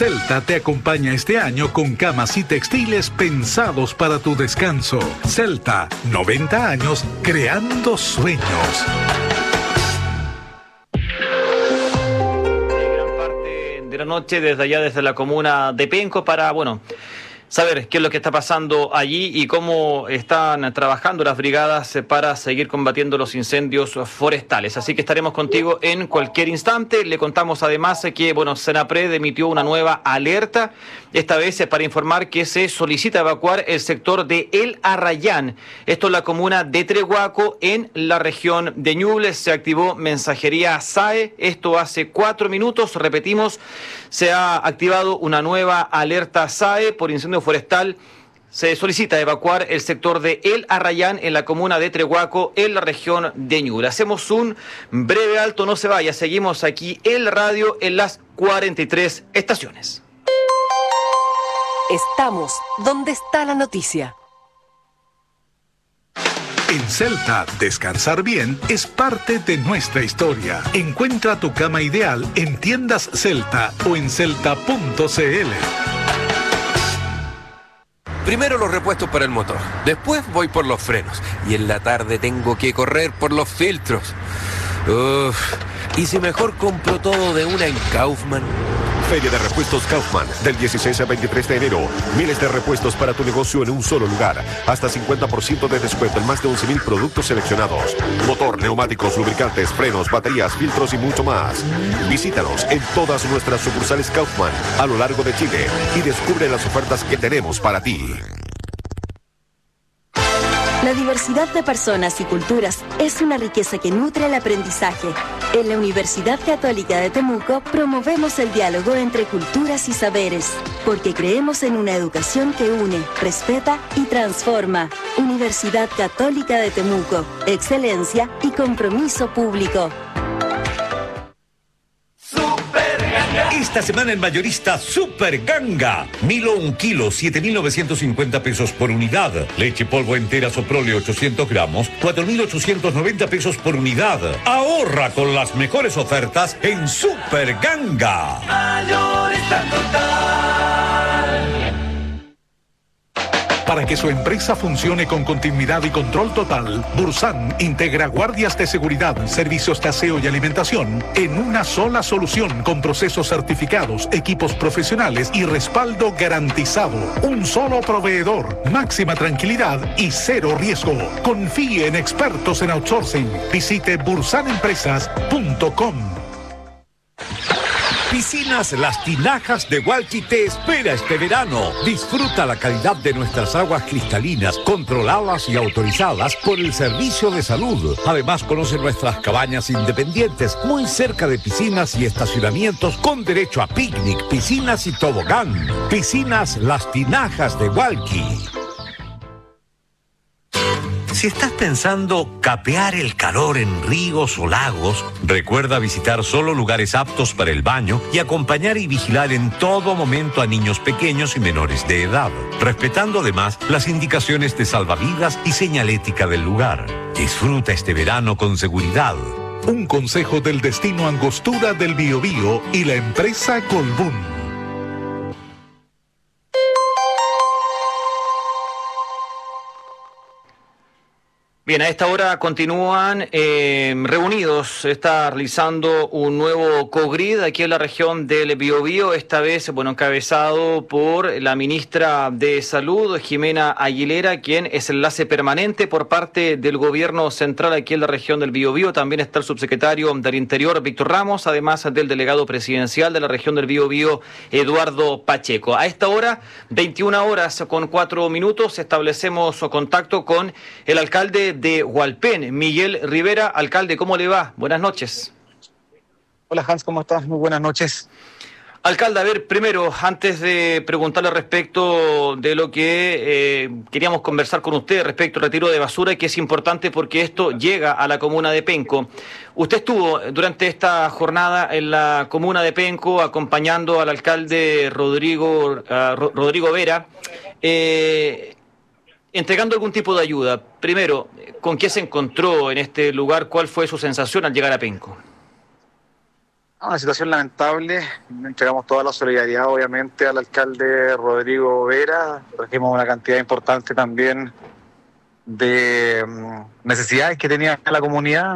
Celta te acompaña este año con camas y textiles pensados para tu descanso. Celta, 90 años creando sueños. Gran parte de la noche desde la comuna de Penco para, saber qué es lo que está pasando allí y cómo están trabajando las brigadas para seguir combatiendo los incendios forestales. Así que estaremos contigo en cualquier instante. Le contamos además que, Senapred emitió una nueva alerta, esta vez para informar que se solicita evacuar el sector de El Arrayán. Esto es la comuna de Trehuaco, en la región de Ñuble. Se activó mensajería SAE, esto hace 4 minutos. Repetimos, se ha activado una nueva alerta SAE por incendio forestal. Se solicita evacuar el sector de El Arrayán en la comuna de Trehuaco, en la región de Ñuble. Hacemos un breve alto, no se vaya, seguimos aquí en la radio en las 43 estaciones. Estamos donde está la noticia. En Celta, descansar bien es parte de nuestra historia. Encuentra tu cama ideal en tiendas Celta o en celta.cl. Primero los repuestos para el motor, después voy por los frenos y en la tarde tengo que correr por los filtros. ¿Y si mejor compro todo de una en Kaufman? Feria de Repuestos Kaufman, del 16 al 23 de enero. Miles de repuestos para tu negocio en un solo lugar. Hasta 50% de descuento en más de 11,000 productos seleccionados. Motor, neumáticos, lubricantes, frenos, baterías, filtros y mucho más. Visítanos en todas nuestras sucursales Kaufman a lo largo de Chile y descubre las ofertas que tenemos para ti. La diversidad de personas y culturas es una riqueza que nutre el aprendizaje. En la Universidad Católica de Temuco promovemos el diálogo entre culturas y saberes, porque creemos en una educación que une, respeta y transforma. Universidad Católica de Temuco, excelencia y compromiso público. Esta semana en mayorista Super Ganga. Milo 1 kilo, 7.950 pesos por unidad. Leche polvo entera Soprole 800 gramos, 4.890 pesos por unidad. Ahorra con las mejores ofertas en Super Ganga. Mayorista total. Para que su empresa funcione con continuidad y control total, Bursan integra guardias de seguridad, servicios de aseo y alimentación en una sola solución con procesos certificados, equipos profesionales y respaldo garantizado. Un solo proveedor, máxima tranquilidad y cero riesgo. Confíe en expertos en outsourcing. Visite bursanempresas.com. Piscinas Las Tinajas de Hualqui te espera este verano. Disfruta la calidad de nuestras aguas cristalinas, controladas y autorizadas por el Servicio de Salud. Además, conoce nuestras cabañas independientes, muy cerca de piscinas y estacionamientos, con derecho a picnic, piscinas y tobogán. Piscinas Las Tinajas de Hualqui. Si estás pensando capear el calor en ríos o lagos, recuerda visitar solo lugares aptos para el baño y acompañar y vigilar en todo momento a niños pequeños y menores de edad, respetando además las indicaciones de salvavidas y señalética del lugar. Disfruta este verano con seguridad. Un consejo del Destino Angostura del Biobío y la empresa Colbún. Bien, a esta hora continúan reunidos. Se está realizando un nuevo COGRID aquí en la región del Biobío, esta vez, encabezado por la ministra de Salud, Jimena Aguilera, quien es enlace permanente por parte del gobierno central aquí en la región del Biobío. También está el subsecretario del Interior, Víctor Ramos, además del delegado presidencial de la región del Biobío, Eduardo Pacheco. A esta hora, 21 horas con 4 minutos, establecemos contacto con el alcalde de Hualpén, Miguel Rivera. Alcalde, ¿cómo le va? Buenas noches. Hola Hans, ¿cómo estás? Muy buenas noches. Alcalde, a ver, primero, antes de preguntarle respecto de lo que queríamos conversar con usted respecto al retiro de basura, que es importante porque esto llega a la comuna de Penco. Usted estuvo durante esta jornada en la comuna de Penco acompañando al alcalde Rodrigo Vera, entregando algún tipo de ayuda. Primero, ¿con qué se encontró en este lugar? ¿Cuál fue su sensación al llegar a Penco? Una situación lamentable. Entregamos toda la solidaridad, obviamente, al alcalde Rodrigo Vera. Trajimos una cantidad importante también de necesidades que tenía la comunidad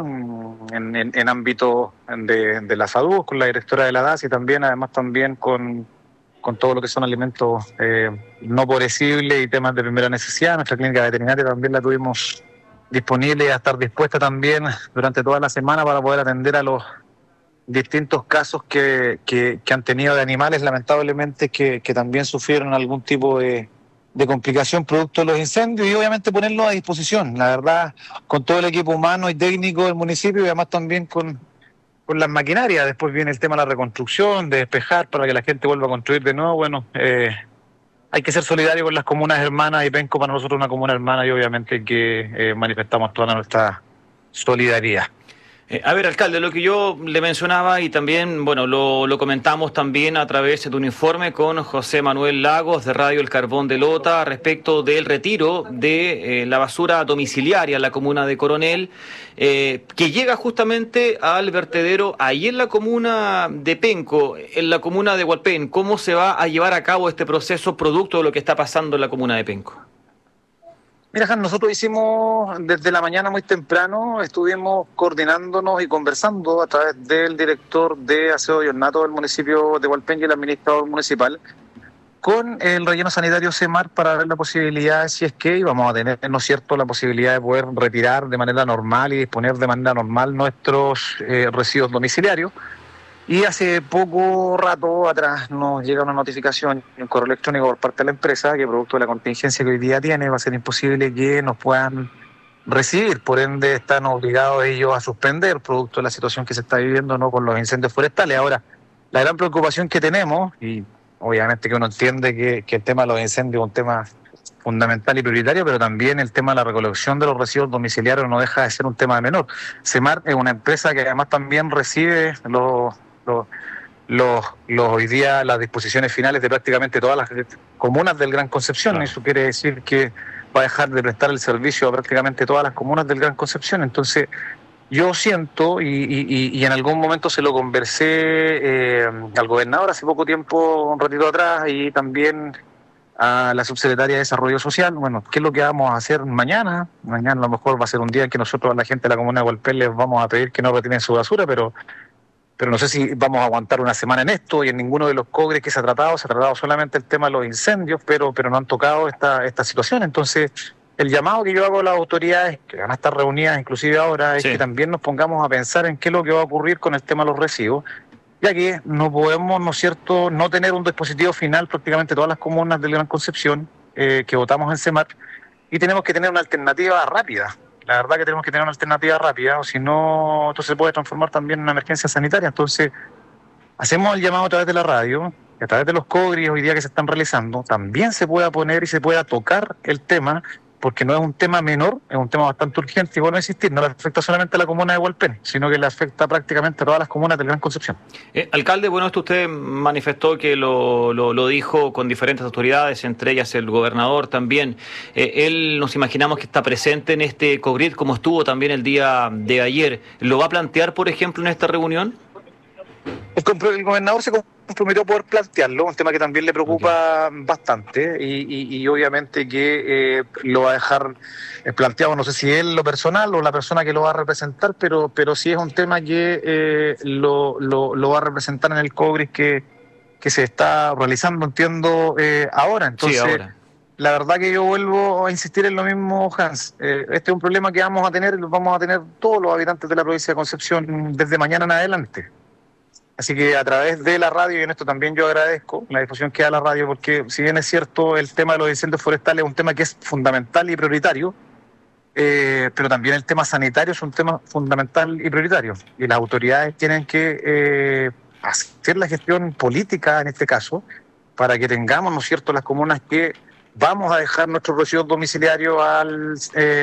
en ámbito de la salud, con la directora de la DAS y también, además, también con todo lo que son alimentos no perecibles y temas de primera necesidad. Nuestra clínica veterinaria también la tuvimos disponible y a estar dispuesta también durante toda la semana para poder atender a los distintos casos que han tenido de animales, lamentablemente, que también sufrieron algún tipo de complicación producto de los incendios, y obviamente ponerlo a disposición, la verdad, con todo el equipo humano y técnico del municipio, y además también con las maquinarias. Después viene el tema de la reconstrucción, de despejar para que la gente vuelva a construir de nuevo. Bueno, hay que ser solidario con las comunas hermanas, y Penco para nosotros es una comuna hermana, y obviamente que manifestamos toda nuestra solidaridad. A ver, alcalde, lo que yo le mencionaba y también, bueno, lo comentamos también a través de un informe con José Manuel Lagos de Radio El Carbón de Lota respecto del retiro de la basura domiciliaria en la comuna de Coronel, que llega justamente al vertedero ahí en la comuna de Penco, en la comuna de Hualpén. ¿Cómo se va a llevar a cabo este proceso producto de lo que está pasando en la comuna de Penco? Mira, Jan, nosotros hicimos desde la mañana muy temprano, estuvimos coordinándonos y conversando a través del director de aseo y ornato del municipio de Hualpén y el administrador municipal con el relleno sanitario CEMAR para ver la posibilidad, si es que íbamos a tener, ¿no es cierto?, la posibilidad de poder retirar de manera normal y disponer de manera normal nuestros residuos domiciliarios. Y hace poco rato atrás nos llega una notificación y un correo electrónico por parte de la empresa que, producto de la contingencia que hoy día tiene, va a ser imposible que nos puedan recibir. Por ende, están obligados ellos a suspender, producto de la situación que se está viviendo, ¿no?, con los incendios forestales. Ahora, la gran preocupación que tenemos, y obviamente que uno entiende que el tema de los incendios es un tema fundamental y prioritario, pero también el tema de la recolección de los residuos domiciliarios no deja de ser un tema menor. CEMAR es una empresa que además también recibe hoy día las disposiciones finales de prácticamente todas las comunas del Gran Concepción. Claro. Eso quiere decir que va a dejar de prestar el servicio a prácticamente todas las comunas del Gran Concepción. Entonces, yo siento, y en algún momento se lo conversé al gobernador hace poco tiempo, un ratito atrás, y también a la subsecretaria de Desarrollo Social. Bueno, ¿qué es lo que vamos a hacer mañana? Mañana a lo mejor va a ser un día en que nosotros a la gente de la comuna de Hualpén les vamos a pedir que no retiren su basura, pero no sé si vamos a aguantar una semana en esto, y en ninguno de los COGRES que se ha tratado solamente el tema de los incendios, pero no han tocado esta situación. Entonces, el llamado que yo hago a las autoridades, que van a estar reunidas inclusive ahora, es que también nos pongamos a pensar en qué es lo que va a ocurrir con el tema de los residuos, ya que no podemos, ¿no es cierto?, no tener un dispositivo final prácticamente todas las comunas del Gran Concepción que votamos en CEMAR, y tenemos que tener una alternativa rápida. La verdad que tenemos que tener una alternativa rápida, o si no, esto se puede transformar también en una emergencia sanitaria. Entonces, hacemos el llamado a través de la radio, y a través de los COGRIs hoy día que se están realizando, también se pueda poner y se pueda tocar el tema, porque no es un tema menor, es un tema bastante urgente, y vuelvo a insistir, no le afecta solamente a la comuna de Hualpén, sino que le afecta prácticamente a todas las comunas del Gran Concepción. Alcalde, bueno, esto usted manifestó que lo dijo con diferentes autoridades, entre ellas el gobernador también. Él, nos imaginamos que está presente en este COGRID, como estuvo también el día de ayer. ¿Lo va a plantear, por ejemplo, en esta reunión? El gobernador se comprometió a poder plantearlo, un tema que también le preocupa bastante, y obviamente que lo va a dejar planteado, no sé si él lo personal o la persona que lo va a representar, pero sí es un tema que lo va a representar en el COGRIS que se está realizando, entiendo, ahora. Entonces, sí, ahora. La verdad que yo vuelvo a insistir en lo mismo, Hans. Este es un problema que vamos a tener todos los habitantes de la provincia de Concepción desde mañana en adelante. Así que a través de la radio, y en esto también yo agradezco la difusión que da la radio, porque si bien es cierto el tema de los incendios forestales es un tema que es fundamental y prioritario, pero también el tema sanitario es un tema fundamental y prioritario. Y las autoridades tienen que hacer la gestión política en este caso, para que tengamos, ¿no es cierto?, las comunas que vamos a dejar nuestros residuos domiciliarios al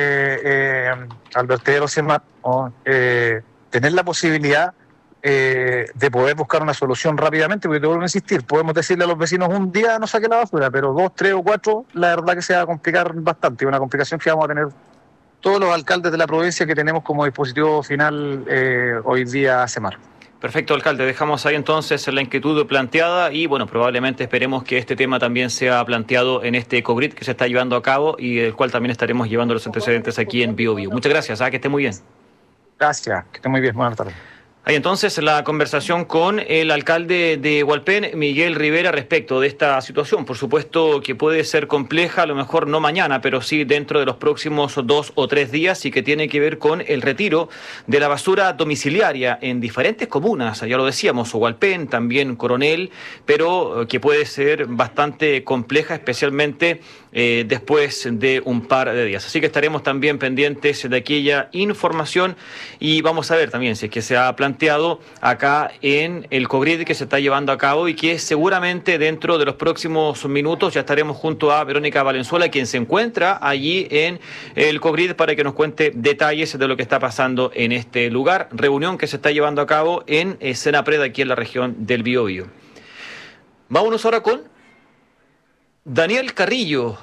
vertedero CEMAR, tener la posibilidad de poder buscar una solución rápidamente, porque te vuelvo a insistir, podemos decirle a los vecinos un día no saquen la basura, pero 2, 3 o 4, la verdad que se va a complicar bastante, una complicación que vamos a tener todos los alcaldes de la provincia que tenemos como dispositivo final hoy día CEMAR. Perfecto, alcalde. Dejamos ahí entonces la inquietud planteada y, bueno, probablemente esperemos que este tema también sea planteado en este EcoGrid que se está llevando a cabo y del cual también estaremos llevando los antecedentes aquí en BioBio. Muchas gracias, que esté muy bien. Gracias, que esté muy bien. Buenas tardes. Hay entonces la conversación con el alcalde de Hualpén, Miguel Rivera, respecto de esta situación. Por supuesto que puede ser compleja, a lo mejor no mañana, pero sí dentro de los próximos 2 o 3 días y que tiene que ver con el retiro de la basura domiciliaria en diferentes comunas. Ya lo decíamos, Hualpén, también Coronel, pero que puede ser bastante compleja, especialmente después de un par de días. Así que estaremos también pendientes de aquella información y vamos a ver también si es que se ha planteado acá en el EcoGrid que se está llevando a cabo y que seguramente dentro de los próximos minutos ya estaremos junto a Verónica Valenzuela, quien se encuentra allí en el EcoGrid para que nos cuente detalles de lo que está pasando en este lugar. Reunión que se está llevando a cabo en Senapred, aquí en la región del Biobío. Vámonos ahora con Daniel Carrillo.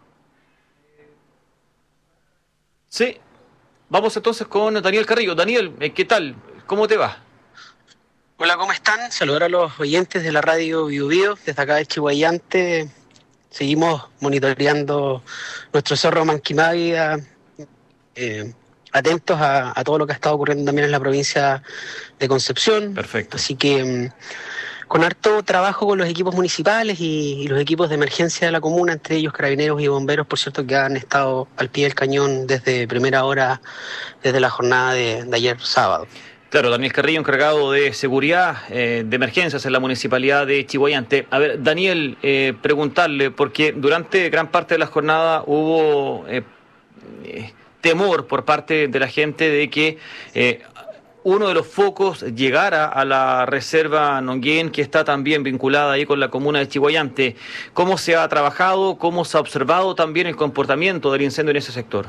Sí, vamos entonces con Daniel Carrillo. Daniel, ¿qué tal? ¿Cómo te va? Hola, ¿cómo están? Saludar a los oyentes de la radio BioBio. Desde acá de Chihuayante seguimos monitoreando nuestro cerro Manquimávida, atentos a todo lo que ha estado ocurriendo también en la provincia de Concepción. Perfecto. Así que con harto trabajo con los equipos municipales y los equipos de emergencia de la comuna, entre ellos carabineros y bomberos, por cierto, que han estado al pie del cañón desde primera hora, desde la jornada de ayer sábado. Claro, Daniel Carrillo, encargado de seguridad de emergencias en la municipalidad de Chihuayante. A ver, Daniel, preguntarle, porque durante gran parte de la jornada hubo temor por parte de la gente de que uno de los focos llegara a la reserva Nonguén, que está también vinculada ahí con la comuna de Chihuayante. ¿Cómo se ha trabajado, cómo se ha observado también el comportamiento del incendio en ese sector?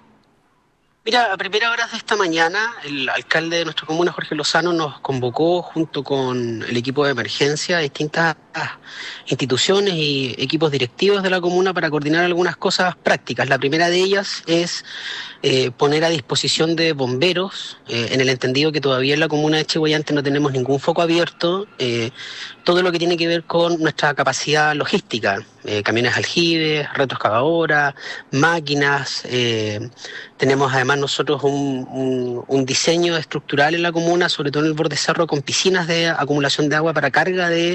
Mira, a primera hora de esta mañana, el alcalde de nuestra comuna, Jorge Lozano, nos convocó junto con el equipo de emergencia a distintas instituciones y equipos directivos de la comuna para coordinar algunas cosas prácticas. La primera de ellas es poner a disposición de bomberos, en el entendido que todavía en la comuna de Chihuayante no tenemos ningún foco abierto, todo lo que tiene que ver con nuestra capacidad logística, camiones aljibes, retroexcavadoras, máquinas. Tenemos además nosotros un diseño estructural en la comuna, sobre todo en el borde cerro, con piscinas de acumulación de agua para carga de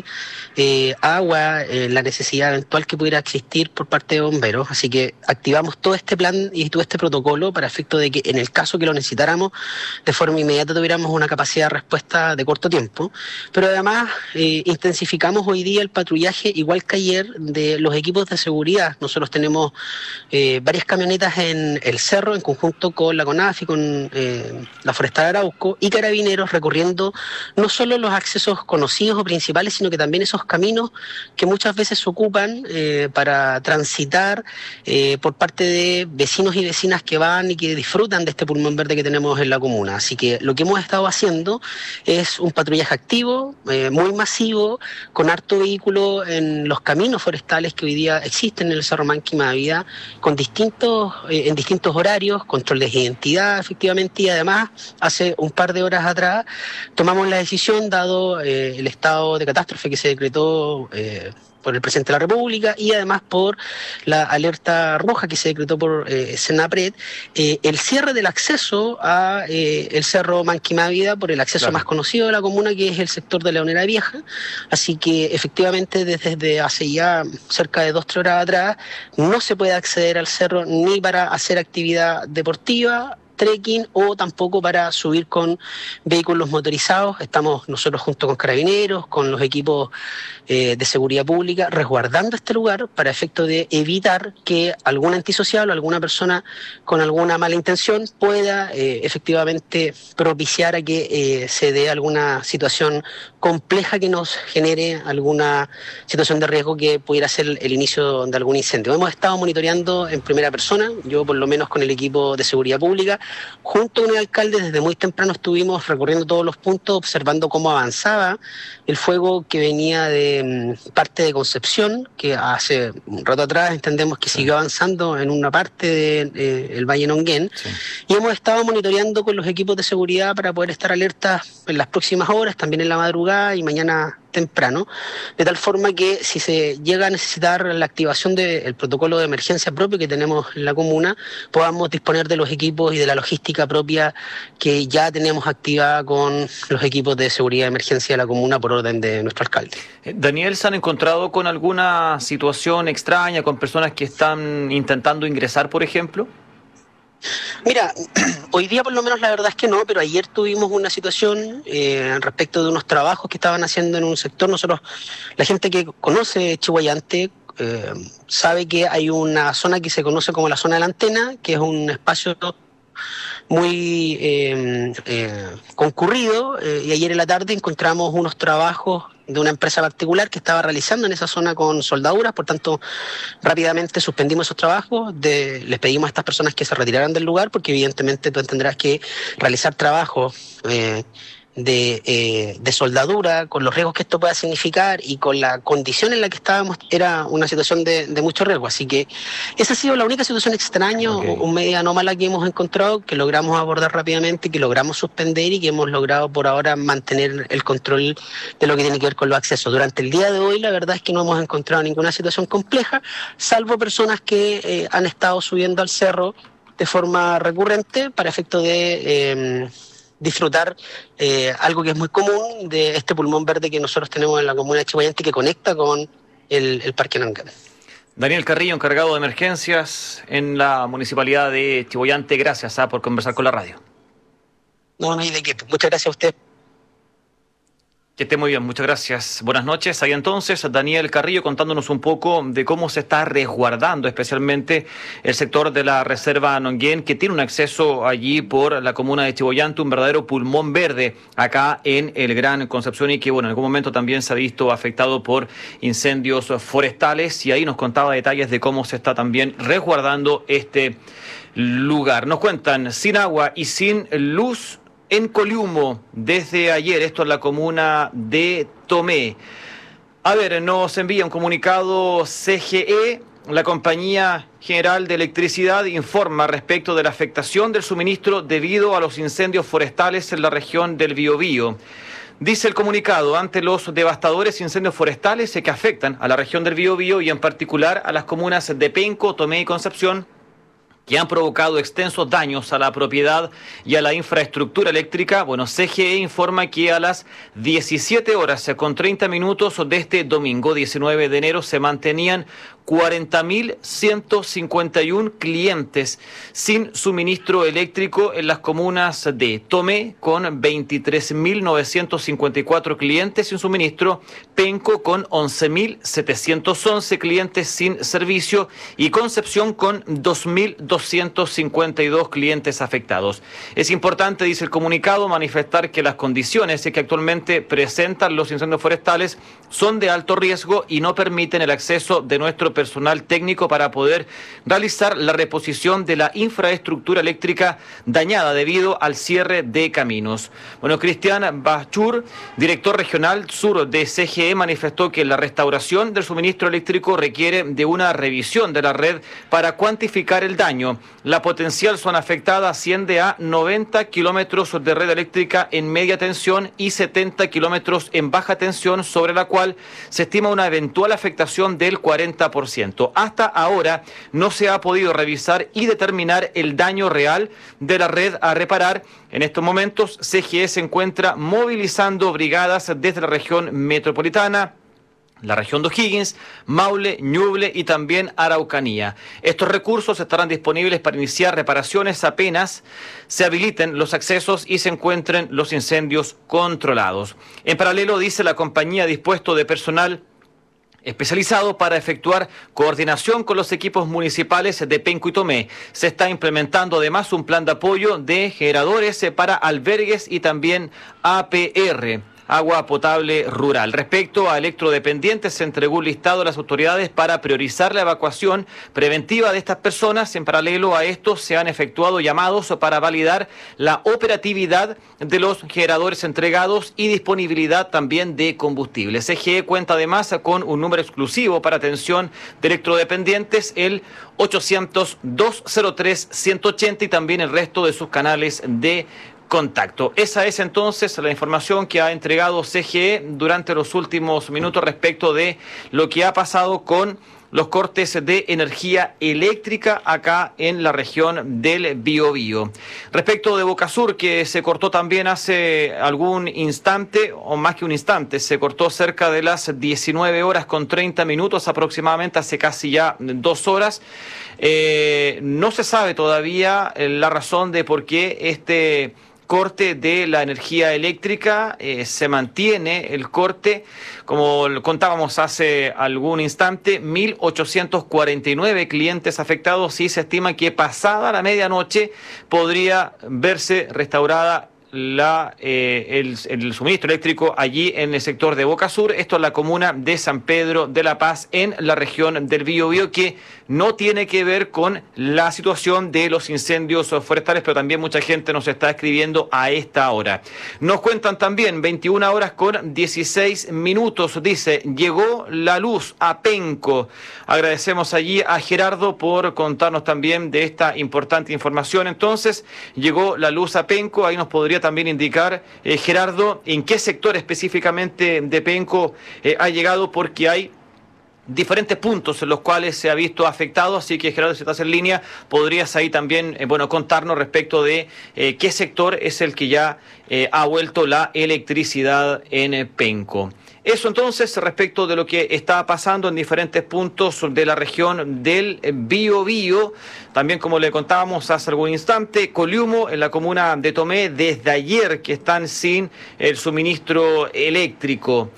agua, la necesidad eventual que pudiera existir por parte de bomberos. Así que activamos todo este plan y todo este protocolo para efecto de que en el caso que lo necesitáramos, de forma inmediata tuviéramos una capacidad de respuesta de corto tiempo. Pero además intensificamos hoy día el patrullaje, igual que ayer, de los equipos de seguridad. Nosotros tenemos varias camionetas en el cerro, en conjunto con la CONAF y con la Forestal Arauco, y carabineros recorriendo no solo los accesos conocidos o principales, sino que también esos caminos que muchas veces se ocupan para transitar por parte de vecinos y vecinas que van y que disfrutan de este pulmón verde que tenemos en la comuna. Así que lo que hemos estado haciendo es un patrullaje activo, muy masivo, con harto vehículo en los caminos forestales que hoy día existen en el Cerro Manquimávida, con en distintos horarios, controles de identidad, efectivamente, y además, hace un par de horas atrás, tomamos la decisión, dado el estado de catástrofe que se decretó por el presidente de la República y además por la alerta roja que se decretó por Senapred, el cierre del acceso a el Cerro Manquimávida por el acceso más conocido de la comuna, que es el sector de Leonera Vieja. Así que efectivamente desde hace ya cerca de 2-3 horas atrás no se puede acceder al cerro ni para hacer actividad deportiva, trekking, o tampoco para subir con vehículos motorizados. Estamos nosotros junto con carabineros, con los equipos de seguridad pública, resguardando este lugar para efecto de evitar que algún antisocial o alguna persona con alguna mala intención pueda efectivamente propiciar a que se dé alguna situación compleja que nos genere alguna situación de riesgo que pudiera ser el inicio de algún incendio. Hemos estado monitoreando en primera persona, yo por lo menos con el equipo de seguridad pública, junto con el alcalde, desde muy temprano estuvimos recorriendo todos los puntos, observando cómo avanzaba el fuego que venía de parte de Concepción, que hace un rato atrás entendemos que siguió avanzando en una parte del Valle Nonguén, y hemos estado monitoreando con los equipos de seguridad para poder estar alertas en las próximas horas, también en la madrugada y mañana temprano, de tal forma que si se llega a necesitar la activación del protocolo de emergencia propio que tenemos en la comuna, podamos disponer de los equipos y de la logística propia que ya tenemos activada con los equipos de seguridad de emergencia de la comuna por orden de nuestro alcalde. Daniel, ¿se han encontrado con alguna situación extraña, con personas que están intentando ingresar, por ejemplo? Mira, hoy día por lo menos la verdad es que no, pero ayer tuvimos una situación respecto de unos trabajos que estaban haciendo en un sector. Nosotros, la gente que conoce Chillhuayante, sabe que hay una zona que se conoce como la zona de la antena, que es un espacio muy concurrido, y ayer en la tarde encontramos unos trabajos de una empresa particular que estaba realizando en esa zona con soldaduras, por tanto rápidamente suspendimos esos trabajos, les pedimos a estas personas que se retiraran del lugar, porque evidentemente tú entenderás que realizar trabajos de soldadura, con los riesgos que esto pueda significar y con la condición en la que estábamos, era una situación de mucho riesgo. Así que esa ha sido la única situación extraña o media anómala que hemos encontrado, que logramos abordar rápidamente, que logramos suspender y que hemos logrado por ahora mantener el control de lo que tiene que ver con los accesos. Durante el día de hoy la verdad es que no hemos encontrado ninguna situación compleja, salvo personas que han estado subiendo al cerro de forma recurrente para efecto de disfrutar algo que es muy común de este pulmón verde que nosotros tenemos en la comuna de Chillhuayante, que conecta con el Parque Nonguén. Daniel Carrillo, encargado de emergencias en la municipalidad de Chillhuayante, gracias por conversar con la radio. No hay de qué. Muchas gracias a usted. Que esté muy bien, muchas gracias. Buenas noches. Ahí entonces Daniel Carrillo contándonos un poco de cómo se está resguardando especialmente el sector de la Reserva Nonguén, que tiene un acceso allí por la comuna de Chillhuayante, un verdadero pulmón verde acá en el Gran Concepción, y que en algún momento también se ha visto afectado por incendios forestales, y ahí nos contaba detalles de cómo se está también resguardando este lugar. Nos cuentan, sin agua y sin luz en Coliumo desde ayer, esto es la comuna de Tomé. A ver, nos envía un comunicado CGE. La Compañía General de Electricidad informa respecto de la afectación del suministro debido a los incendios forestales en la región del Biobío. Dice el comunicado, ante los devastadores incendios forestales que afectan a la región del Biobío y en particular a las comunas de Penco, Tomé y Concepción, que han provocado extensos daños a la propiedad y a la infraestructura eléctrica. CGE informa que a las 17 horas con 30 minutos de este domingo 19 de enero se mantenían 40.151 clientes sin suministro eléctrico en las comunas de Tomé, con 23.954 clientes sin suministro, Penco con 11.711 clientes sin servicio y Concepción con 2.252 clientes afectados. Es importante, dice el comunicado, manifestar que las condiciones que actualmente presentan los incendios forestales son de alto riesgo y no permiten el acceso de nuestro personal técnico para poder realizar la reposición de la infraestructura eléctrica dañada debido al cierre de caminos. Cristian Bachur, director regional sur de CGE, manifestó que la restauración del suministro eléctrico requiere de una revisión de la red para cuantificar el daño. La potencial zona afectada asciende a 90 kilómetros de red eléctrica en media tensión y 70 kilómetros en baja tensión, sobre la cual se estima una eventual afectación del 40%. Hasta ahora no se ha podido revisar y determinar el daño real de la red a reparar. En estos momentos, CGE se encuentra movilizando brigadas desde la región metropolitana, la región de O'Higgins, Maule, Ñuble y también Araucanía. Estos recursos estarán disponibles para iniciar reparaciones apenas se habiliten los accesos y se encuentren los incendios controlados. En paralelo, dice la compañía, ha dispuesto de personal especializado para efectuar coordinación con los equipos municipales de Penco y Tomé. Se está implementando además un plan de apoyo de generadores para albergues y también APR. agua potable rural. Respecto a electrodependientes, se entregó un listado a las autoridades para priorizar la evacuación preventiva de estas personas. En paralelo a esto, se han efectuado llamados para validar la operatividad de los generadores entregados y disponibilidad también de combustible. CGE cuenta además con un número exclusivo para atención de electrodependientes, el 800-203-180, y también el resto de sus canales de contacto. Esa es entonces la información que ha entregado CGE durante los últimos minutos respecto de lo que ha pasado con los cortes de energía eléctrica acá en la región del Biobío. Respecto de Bocasur, que se cortó también hace algún instante, o más que un instante, se cortó cerca de las 19:30 aproximadamente, hace casi ya 2 horas. No se sabe todavía la razón de por qué este corte de la energía eléctrica. Se mantiene el corte, como contábamos hace algún instante, 1.849 clientes afectados, y se estima que pasada la medianoche podría verse restaurada el suministro eléctrico allí en el sector de Bocasur. Esto es la comuna de San Pedro de la Paz, en la región del Biobío, que no tiene que ver con la situación de los incendios forestales, pero también mucha gente nos está escribiendo a esta hora. Nos cuentan también 21:16, dice: llegó la luz a Penco. Agradecemos allí a Gerardo por contarnos también de esta importante información. Entonces, llegó la luz a Penco. Ahí nos podría también indicar, Gerardo, en qué sector específicamente de Penco ha llegado, porque hay diferentes puntos en los cuales se ha visto afectado. Así que, Gerardo, si estás en línea, podrías ahí también contarnos respecto de qué sector es el que ya ha vuelto la electricidad en Penco. Eso entonces respecto de lo que está pasando en diferentes puntos de la región del Biobío. También, como le contábamos hace algún instante, Coliumo, en la comuna de Tomé, desde ayer que están sin el suministro eléctrico.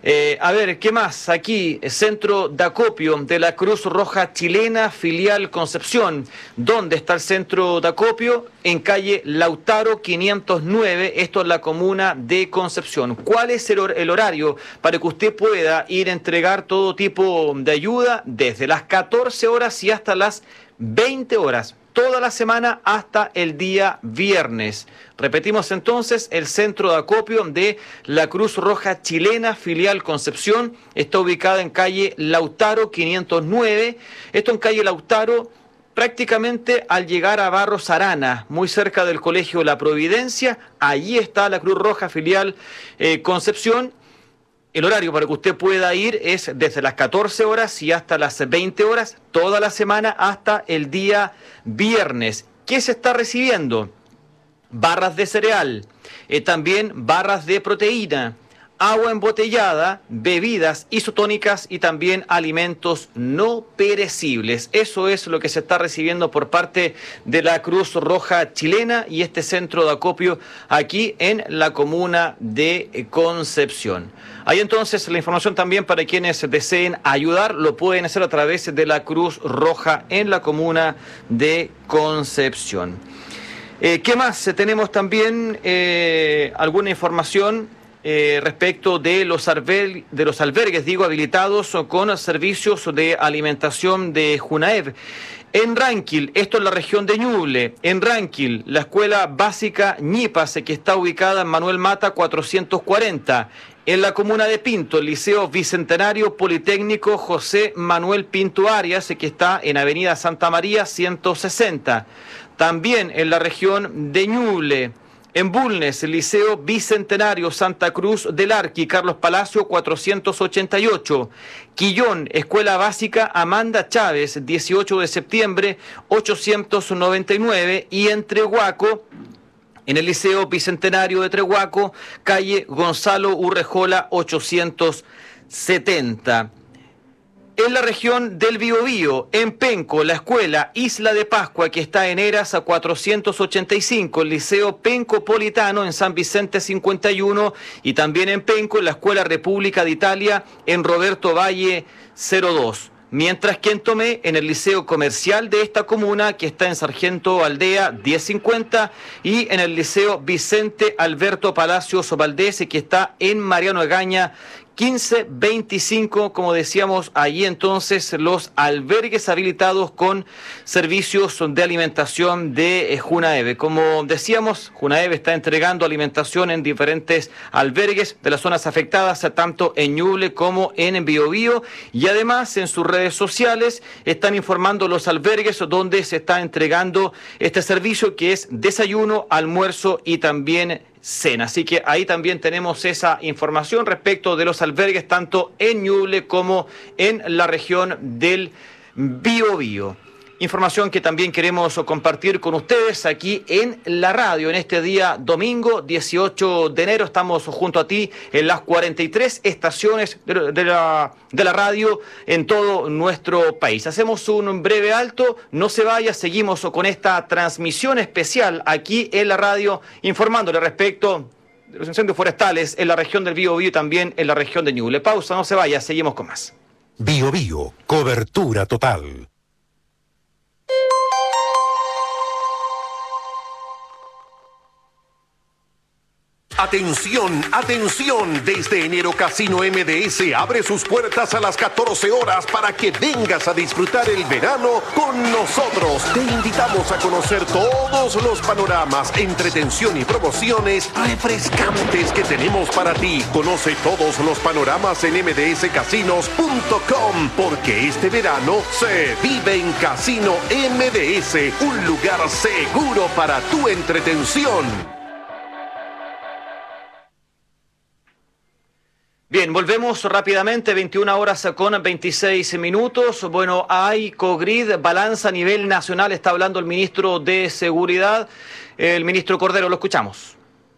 A ver, ¿qué más? Aquí, centro de acopio de la Cruz Roja Chilena, filial Concepción. ¿Dónde está el centro de acopio? En calle Lautaro 509, esto es la comuna de Concepción. ¿Cuál es el horario para que usted pueda ir a entregar todo tipo de ayuda? Desde las 14 horas y hasta las 20 horas. Toda la semana hasta el día viernes. Repetimos entonces, el centro de acopio de la Cruz Roja Chilena, filial Concepción, está ubicada en calle Lautaro 509. Esto en calle Lautaro, prácticamente al llegar a Barros Arana, muy cerca del Colegio La Providencia. Allí está la Cruz Roja filial Concepción. El horario para que usted pueda ir es desde las 14 horas y hasta las 20 horas, toda la semana hasta el día viernes. ¿Qué se está recibiendo? Barras de cereal, también barras de proteína, agua embotellada, bebidas isotónicas y también alimentos no perecibles. Eso es lo que se está recibiendo por parte de la Cruz Roja Chilena y este centro de acopio aquí en la comuna de Concepción. Hay entonces la información también para quienes deseen ayudar, lo pueden hacer a través de la Cruz Roja en la comuna de Concepción. ¿Qué más? Tenemos también alguna información respecto de los albergues, habilitados con servicios de alimentación de Junaev. En Ranquil, esto es la región de Ñuble, en Ranquil, la escuela básica Ñipas, que está ubicada en Manuel Mata 440. En la comuna de Pinto, el Liceo Bicentenario Politécnico José Manuel Pinto Arias, que está en Avenida Santa María 160. También en la región de Ñuble. En Bulnes, el Liceo Bicentenario Santa Cruz del Arqui, Carlos Palacio 488. Quillón, Escuela Básica Amanda Chávez, 18 de septiembre 899. Y en Trehuaco, en el Liceo Bicentenario de Trehuaco, calle Gonzalo Urrejola 870. En la región del Biobío, en Penco, la escuela Isla de Pascua, que está en Eras a 485, el Liceo Pencopolitano en San Vicente 51, y también en Penco, la escuela República de Italia en Roberto Valle 02. mientras que en Tomé, en el liceo comercial de esta comuna, que está en Sargento Aldea 1050, y en el liceo Vicente Alberto Palacios Valdés, que está en Mariano Egaña 1525, como decíamos allí entonces, los albergues habilitados con servicios de alimentación de Junaeve. Como decíamos, Junaeve está entregando alimentación en diferentes albergues de las zonas afectadas, tanto en Ñuble como en Biobío, y además en sus redes sociales están informando los albergues donde se está entregando este servicio, que es desayuno, almuerzo y también cena. Así que ahí también tenemos esa información respecto de los albergues tanto en Ñuble como en la región del Biobío. Información que también queremos compartir con ustedes aquí en la radio en este día domingo 18 de enero. Estamos junto a ti en las 43 estaciones de la radio en todo nuestro país. Hacemos un breve alto, no se vaya, seguimos con esta transmisión especial aquí en la radio informándole respecto de los incendios forestales en la región del Biobío y también en la región de Ñuble. Pausa, no se vaya, seguimos con más. Biobío, cobertura total. Atención, atención, desde enero Casino MDS abre sus puertas a las 14 horas para que vengas a disfrutar el verano con nosotros. Te invitamos a conocer todos los panoramas, entretención y promociones refrescantes que tenemos para ti. Conoce todos los panoramas en mdscasinos.com, porque este verano se vive en Casino MDS, un lugar seguro para tu entretención. Bien, volvemos rápidamente, 21 horas con 26 minutos. Bueno, hay COVID, balanza a nivel nacional, está hablando el ministro de Seguridad, el ministro Cordero, lo escuchamos.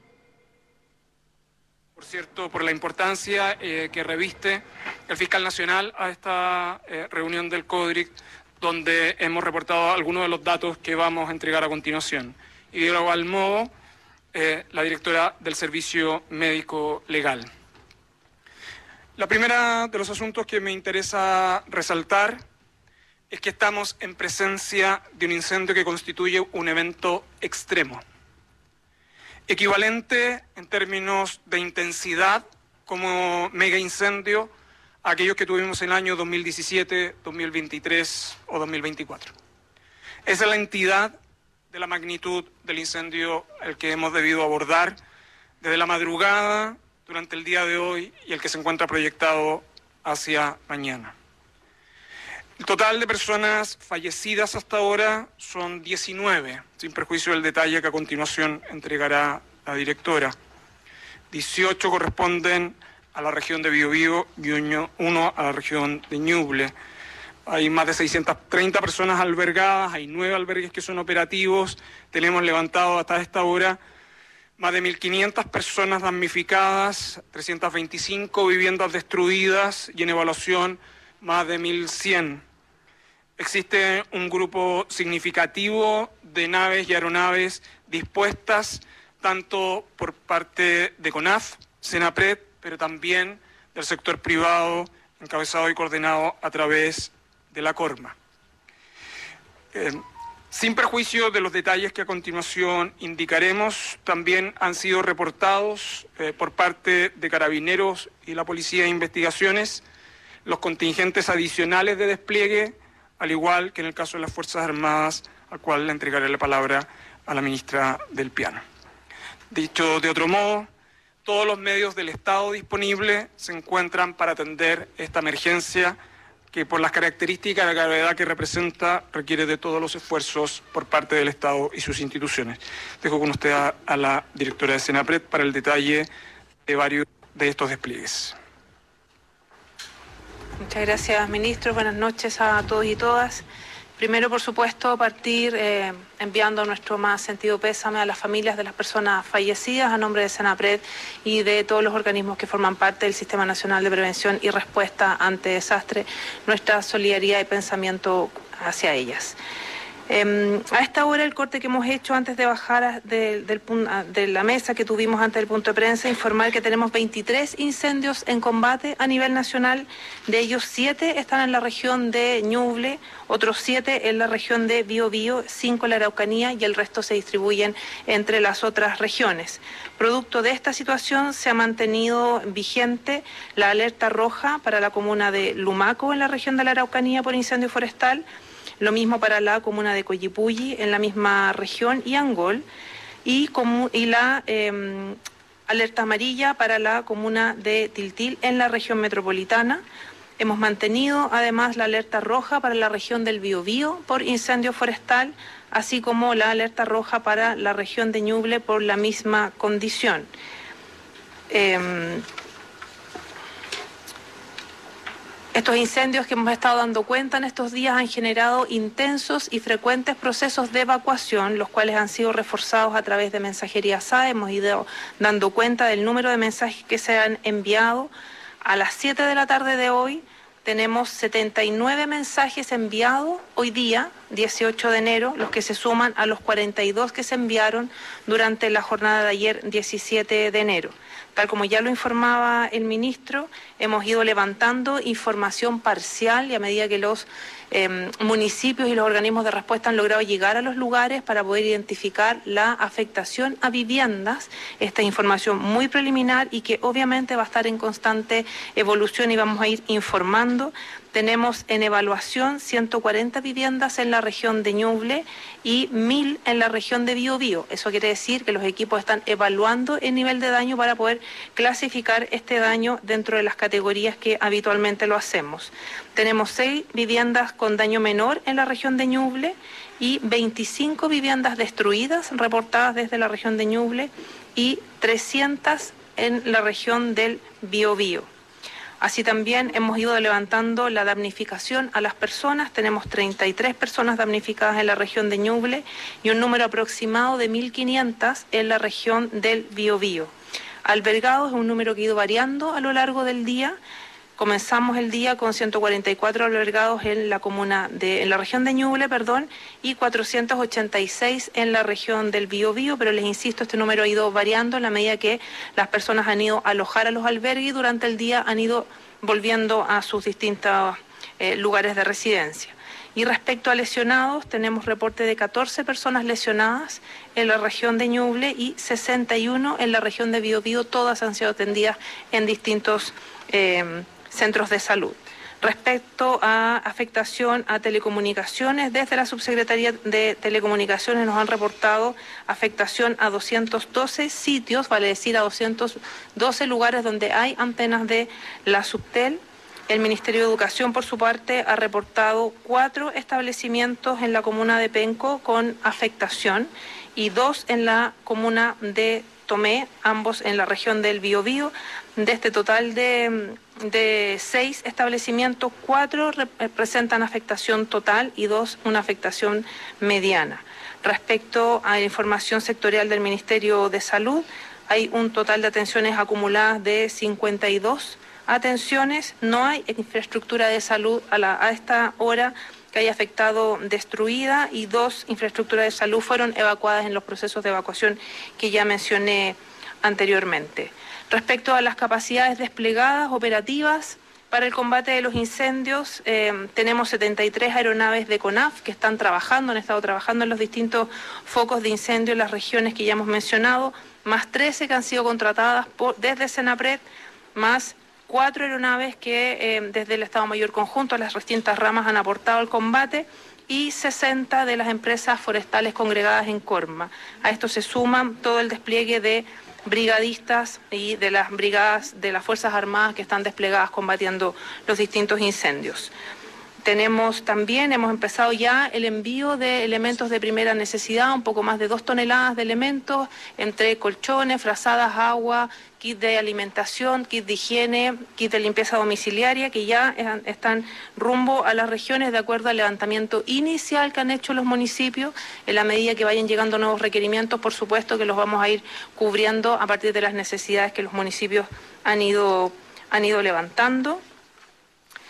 Por cierto, por la importancia que reviste el fiscal nacional a esta reunión del CODRIC, donde hemos reportado algunos de los datos que vamos a entregar a continuación. Y de igual modo, la directora del Servicio Médico Legal. La primera de los asuntos que me interesa resaltar es que estamos en presencia de un incendio que constituye un evento extremo, equivalente en términos de intensidad como mega incendio a aquellos que tuvimos en el año 2017, 2023 o 2024. Esa es la entidad de la magnitud del incendio el que hemos debido abordar desde la madrugada durante el día de hoy y el que se encuentra proyectado hacia mañana. El total de personas fallecidas hasta ahora son 19, sin perjuicio del detalle que a continuación entregará la directora. 18 corresponden a la región de Biobío y uno a la región de Ñuble. Hay más de 630 personas albergadas, hay 9 albergues que son operativos. Tenemos levantado hasta esta hora más de 1.500 personas damnificadas, 325 viviendas destruidas y en evaluación más de 1.100. Existe un grupo significativo de naves y aeronaves dispuestas tanto por parte de CONAF, Senapred, pero también del sector privado, encabezado y coordinado a través de la CORMA. Sin perjuicio de los detalles que a continuación indicaremos, también han sido reportados por parte de Carabineros y la Policía de Investigaciones los contingentes adicionales de despliegue, al igual que en el caso de las Fuerzas Armadas, al cual le entregaré la palabra a la ministra del Piano. Dicho de otro modo, todos los medios del Estado disponibles se encuentran para atender esta emergencia que por las características de la gravedad que representa requiere de todos los esfuerzos por parte del Estado y sus instituciones. Dejo con usted a la directora de Senapred para el detalle de varios de estos despliegues. Muchas gracias, ministro. Buenas noches a todos y todas. Primero, por supuesto, partir enviando nuestro más sentido pésame a las familias de las personas fallecidas a nombre de Senapred y de todos los organismos que forman parte del Sistema Nacional de Prevención y Respuesta ante Desastre, nuestra solidaridad y pensamiento hacia ellas. A esta hora, el corte que hemos hecho antes de bajar de la mesa que tuvimos antes del punto de prensa, informar que tenemos 23 incendios en combate a nivel nacional. De ellos 7 están en la región de Ñuble, otros 7 en la región de Biobío, 5 en la Araucanía y el resto se distribuyen entre las otras regiones. Producto de esta situación se ha mantenido vigente la alerta roja para la comuna de Lumaco en la región de la Araucanía por incendio forestal. Lo mismo para la comuna de Coyipulli, en la misma región, y Angol, y la alerta amarilla para la comuna de Tiltil, en la región metropolitana. Hemos mantenido además la alerta roja para la región del Biobío por incendio forestal, así como la alerta roja para la región de Ñuble por la misma condición. Estos incendios que hemos estado dando cuenta en estos días han generado intensos y frecuentes procesos de evacuación, los cuales han sido reforzados a través de mensajería SAE. Hemos ido dando cuenta del número de mensajes que se han enviado. A las 7 de la tarde de hoy tenemos 79 mensajes enviados hoy día, 18 de enero, los que se suman a los 42 que se enviaron durante la jornada de ayer, 17 de enero. Tal como ya lo informaba el ministro, hemos ido levantando información parcial y a medida que los municipios y los organismos de respuesta han logrado llegar a los lugares para poder identificar la afectación a viviendas. Esta información muy preliminar y que obviamente va a estar en constante evolución y vamos a ir informando. Tenemos en evaluación 140 viviendas en la región de Ñuble y 1000 en la región de Biobío. Eso quiere decir que los equipos están evaluando el nivel de daño para poder clasificar este daño dentro de las categorías que habitualmente lo hacemos. Tenemos 6 viviendas con daño menor en la región de Ñuble y 25 viviendas destruidas reportadas desde la región de Ñuble y 300 en la región del Biobío. Así también hemos ido levantando la damnificación a las personas. Tenemos 33 personas damnificadas en la región de Ñuble y un número aproximado de 1.500 en la región del Biobío. Albergados es un número que ha ido variando a lo largo del día. Comenzamos el día con 144 albergados en la región de Ñuble, y 486 en la región del Biobío, pero les insisto, este número ha ido variando en la medida que las personas han ido a alojar a los albergues y durante el día han ido volviendo a sus distintos lugares de residencia. Y respecto a lesionados, tenemos reporte de 14 personas lesionadas en la región de Ñuble y 61 en la región de Biobío. Todas han sido atendidas en distintos centros de salud. Respecto a afectación a telecomunicaciones, desde la Subsecretaría de Telecomunicaciones nos han reportado afectación a 212 sitios, vale decir a 212 lugares donde hay antenas de la Subtel. El Ministerio de Educación, por su parte, ha reportado 4 establecimientos en la comuna de Penco con afectación y 2 en la comuna de Tomé, ambos en la región del Biobío. De este total de 6 establecimientos, 4 presentan afectación total y 2 una afectación mediana. Respecto a la información sectorial del Ministerio de Salud, hay un total de atenciones acumuladas de 52 atenciones. No hay infraestructura de salud a esta hora que haya afectado destruida y 2 infraestructuras de salud fueron evacuadas en los procesos de evacuación que ya mencioné anteriormente. Respecto a las capacidades desplegadas operativas para el combate de los incendios, tenemos 73 aeronaves de CONAF que han estado trabajando en los distintos focos de incendio en las regiones que ya hemos mencionado, más 13 que han sido contratadas desde Senapred, más 4 aeronaves que desde el Estado Mayor Conjunto, las distintas ramas han aportado al combate, y 60 de las empresas forestales congregadas en Corma. A esto se suman todo el despliegue de brigadistas y de las brigadas de las Fuerzas Armadas que están desplegadas combatiendo los distintos incendios. Hemos empezado ya el envío de elementos de primera necesidad, un poco más de 2 toneladas de elementos, entre colchones, frazadas, agua, kit de alimentación, kit de higiene, kit de limpieza domiciliaria, que ya están rumbo a las regiones de acuerdo al levantamiento inicial que han hecho los municipios. En la medida que vayan llegando nuevos requerimientos, por supuesto que los vamos a ir cubriendo a partir de las necesidades que los municipios han ido levantando.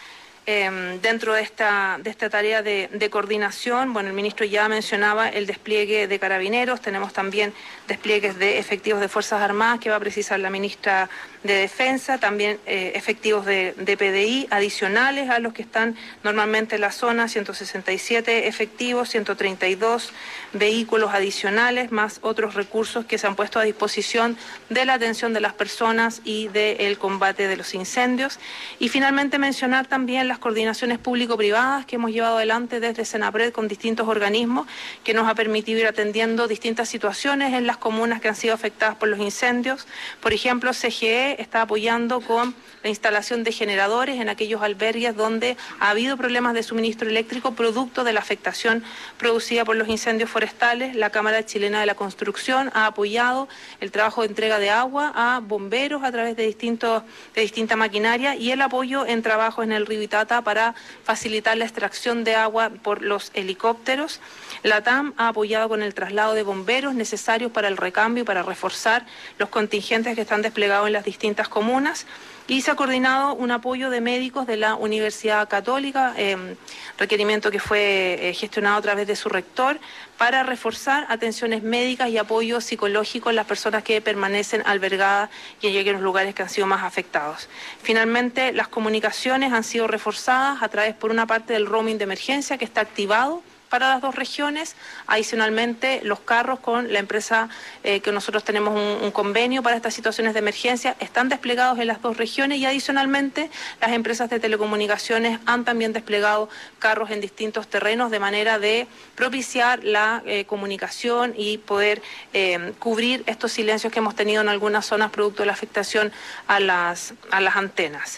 Dentro de esta tarea de coordinación, bueno, el ministro ya mencionaba el despliegue de carabineros, tenemos también despliegues de efectivos de Fuerzas Armadas que va a precisar la ministra de Defensa, también efectivos de PDI adicionales a los que están normalmente en la zona, 167 efectivos, 132 vehículos adicionales, más otros recursos que se han puesto a disposición de la atención de las personas y del combate de los incendios. Y finalmente mencionar también las coordinaciones público-privadas que hemos llevado adelante desde Senapred con distintos organismos que nos ha permitido ir atendiendo distintas situaciones en las comunas que han sido afectadas por los incendios. Por ejemplo, CGE está apoyando con la instalación de generadores en aquellos albergues donde ha habido problemas de suministro eléctrico producto de la afectación producida por los incendios forestales. La Cámara Chilena de la Construcción ha apoyado el trabajo de entrega de agua a bomberos a través de distinta maquinaria y el apoyo en trabajo en el río Itata para facilitar la extracción de agua por los helicópteros. La TAM ha apoyado con el traslado de bomberos necesarios para el recambio y para reforzar los contingentes que están desplegados en las distintas comunas. Y se ha coordinado un apoyo de médicos de la Universidad Católica, requerimiento que fue gestionado a través de su rector, para reforzar atenciones médicas y apoyo psicológico en las personas que permanecen albergadas y en aquellos lugares que han sido más afectados. Finalmente, las comunicaciones han sido reforzadas a través, por una parte, del roaming de emergencia que está activado para las dos regiones. Adicionalmente, los carros con la empresa que nosotros tenemos un convenio para estas situaciones de emergencia están desplegados en las dos regiones y adicionalmente las empresas de telecomunicaciones han también desplegado carros en distintos terrenos de manera de propiciar la comunicación y poder cubrir estos silencios que hemos tenido en algunas zonas producto de la afectación a las antenas.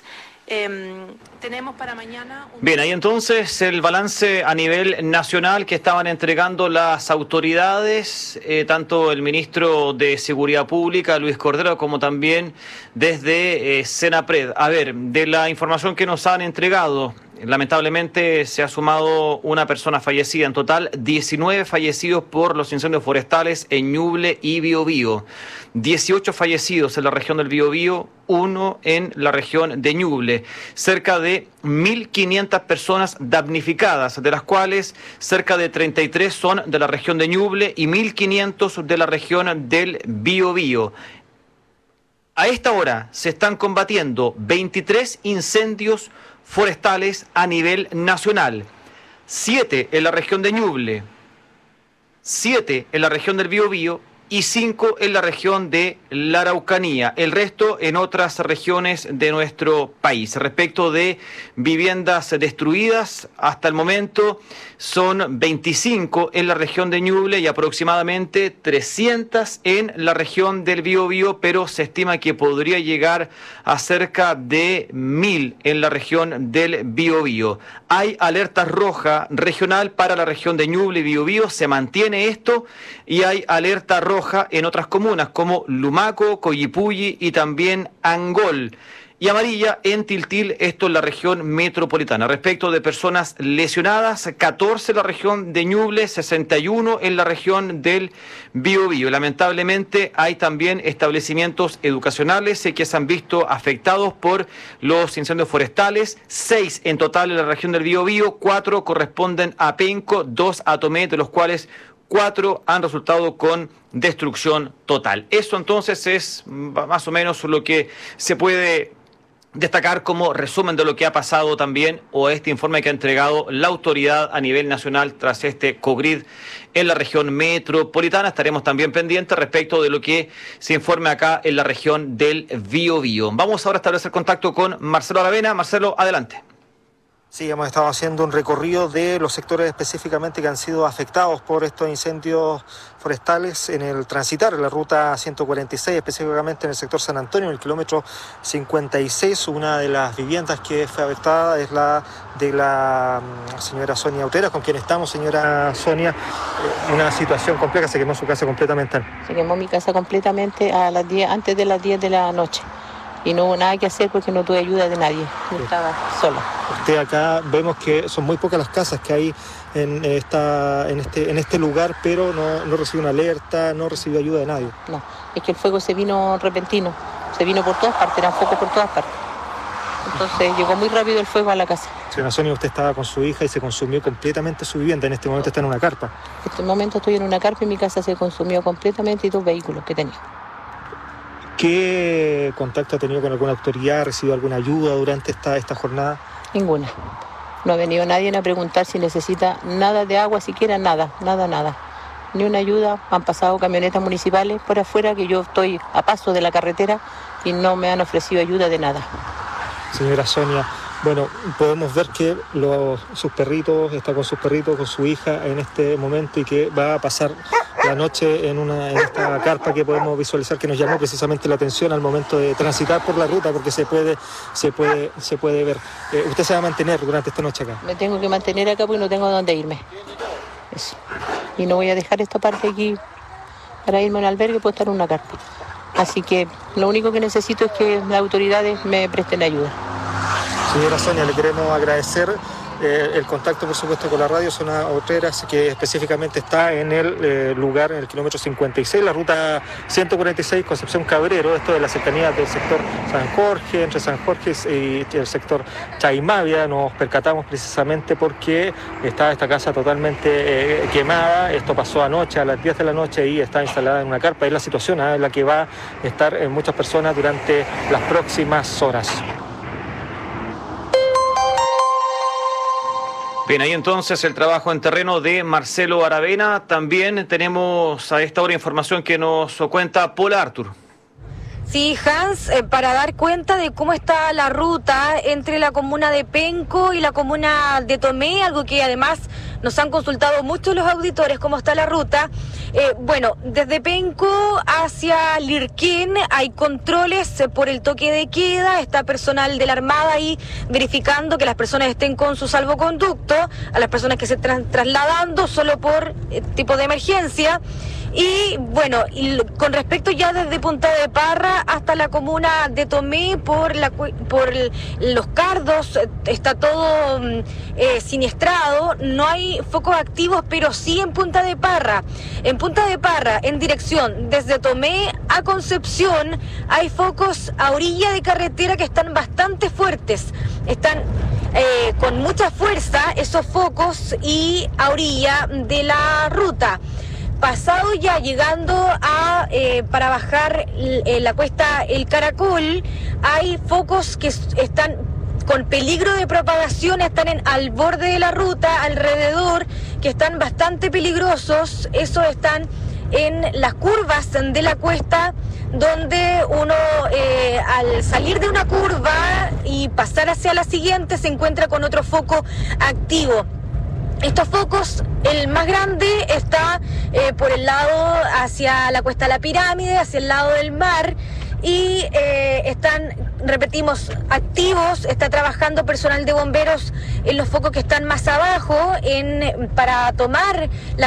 Tenemos para mañana... Bien, ahí entonces el balance a nivel nacional que estaban entregando las autoridades, tanto el ministro de Seguridad Pública, Luis Cordero, como también desde Senapred. A ver, de la información que nos han entregado, lamentablemente se ha sumado una persona fallecida. En total, 19 fallecidos por los incendios forestales en Ñuble y Biobío. 18 fallecidos en la región del Biobío, 1 en la región de Ñuble. Cerca de 1.500 personas damnificadas, de las cuales cerca de 33 son de la región de Ñuble y 1.500 de la región del Biobío. A esta hora se están combatiendo 23 incendios forestales a nivel nacional, 7 en la región de Ñuble, 7 en la región del Biobío y 5 en la región de la Araucanía, el resto en otras regiones de nuestro país. Respecto de viviendas destruidas, hasta el momento son 25 en la región de Ñuble y aproximadamente 300 en la región del Biobío, pero se estima que podría llegar a cerca de 1.000 en la región del Biobío. Hay alerta roja regional para la región de Ñuble y Biobío, se mantiene esto, y hay alerta roja en otras comunas como Lumaco, Coyipulli y también Angol. Y amarilla en Tiltil, esto en la región metropolitana. Respecto de personas lesionadas, 14 en la región de Ñuble, 61 en la región del Biobío. Lamentablemente hay también establecimientos educacionales que se han visto afectados por los incendios forestales, 6 en total en la región del Biobío, 4 corresponden a Penco, 2 a Tomé, de los cuales 4 han resultado con destrucción total. Eso entonces es más o menos lo que se puede destacar como resumen de lo que ha pasado también, o este informe que ha entregado la autoridad a nivel nacional tras este COGRID en la región metropolitana. Estaremos también pendientes respecto de lo que se informe acá en la región del Biobío. Vamos ahora a establecer contacto con Marcelo Aravena. Marcelo, adelante. Sí, hemos estado haciendo un recorrido de los sectores específicamente que han sido afectados por estos incendios forestales en el transitar, en la ruta 146, específicamente en el sector San Antonio, en el kilómetro 56. Una de las viviendas que fue afectada es la de la señora Sonia Uteras, con quien estamos. Señora Sonia, una situación compleja, se quemó su casa completamente. Se quemó mi casa completamente a las 10, antes de las 10 de la noche. Y no hubo nada que hacer porque no tuve ayuda de nadie, yo estaba sola. Usted acá, vemos que son muy pocas las casas que hay en este lugar, pero no recibió una alerta, no recibió ayuda de nadie. No, es que el fuego se vino repentino, se vino por todas partes, eran focos por todas partes. Entonces llegó muy rápido el fuego a la casa. Señora Sonia, usted estaba con su hija y se consumió completamente su vivienda. En este momento está en una carpa. En este momento estoy en una carpa y mi casa se consumió completamente y 2 vehículos que tenía. ¿Qué contacto ha tenido con alguna autoridad? ¿Ha recibido alguna ayuda durante esta jornada? Ninguna. No ha venido nadie a preguntar si necesita nada de agua, siquiera nada. Ni una ayuda. Han pasado camionetas municipales por afuera, que yo estoy a paso de la carretera, y no me han ofrecido ayuda de nada. Señora Sonia, bueno, podemos ver que sus perritos, está con sus perritos, con su hija en este momento, y que va a pasar la noche en esta carpa que podemos visualizar, que nos llamó precisamente la atención al momento de transitar por la ruta, porque se puede ver. ¿Usted se va a mantener durante esta noche acá? Me tengo que mantener acá porque no tengo dónde irme. Eso. Y no voy a dejar esta parte aquí para irme al albergue, puedo estar en una carpa. Así que lo único que necesito es que las autoridades me presten ayuda. Señora Sonia, le queremos agradecer el contacto, por supuesto, con la radio Zona Otreras, que específicamente está en el lugar, en el kilómetro 56, la ruta 146 Concepción Cabrero, esto de la cercanía del sector San Jorge, entre San Jorge y el sector Chaimavia. Nos percatamos precisamente porque está esta casa totalmente quemada. Esto pasó anoche a las 10 de la noche y está instalada en una carpa. Es la situación en la que va a estar muchas personas durante las próximas horas. Bien, ahí entonces el trabajo en terreno de Marcelo Aravena. También tenemos a esta hora información que nos cuenta Paula Artur. Sí, Hans, para dar cuenta de cómo está la ruta entre la comuna de Penco y la comuna de Tomé, algo que además nos han consultado muchos los auditores, cómo está la ruta. Bueno, desde Penco hacia Lirquén hay controles por el toque de queda, está personal de la Armada ahí verificando que las personas estén con su salvoconducto, a las personas que se están trasladando solo por tipo de emergencia. Y bueno, con respecto ya desde Punta de Parra hasta la comuna de Tomé, por los Cardos, está todo siniestrado, no hay focos activos, pero sí en Punta de Parra. En Punta de Parra, en dirección desde Tomé a Concepción, hay focos a orilla de carretera que están bastante fuertes, están con mucha fuerza esos focos y a orilla de la ruta. Pasado ya, llegando a para bajar la cuesta El Caracol, hay focos que están con peligro de propagación, están al borde de la ruta, alrededor, que están bastante peligrosos. Esos están en las curvas de la cuesta, donde uno al salir de una curva y pasar hacia la siguiente se encuentra con otro foco activo. Estos focos, el más grande está por el lado hacia la cuesta de la Pirámide, hacia el lado del mar, y están, repetimos, activos. Está trabajando personal de bomberos en los focos que están más abajo para tomar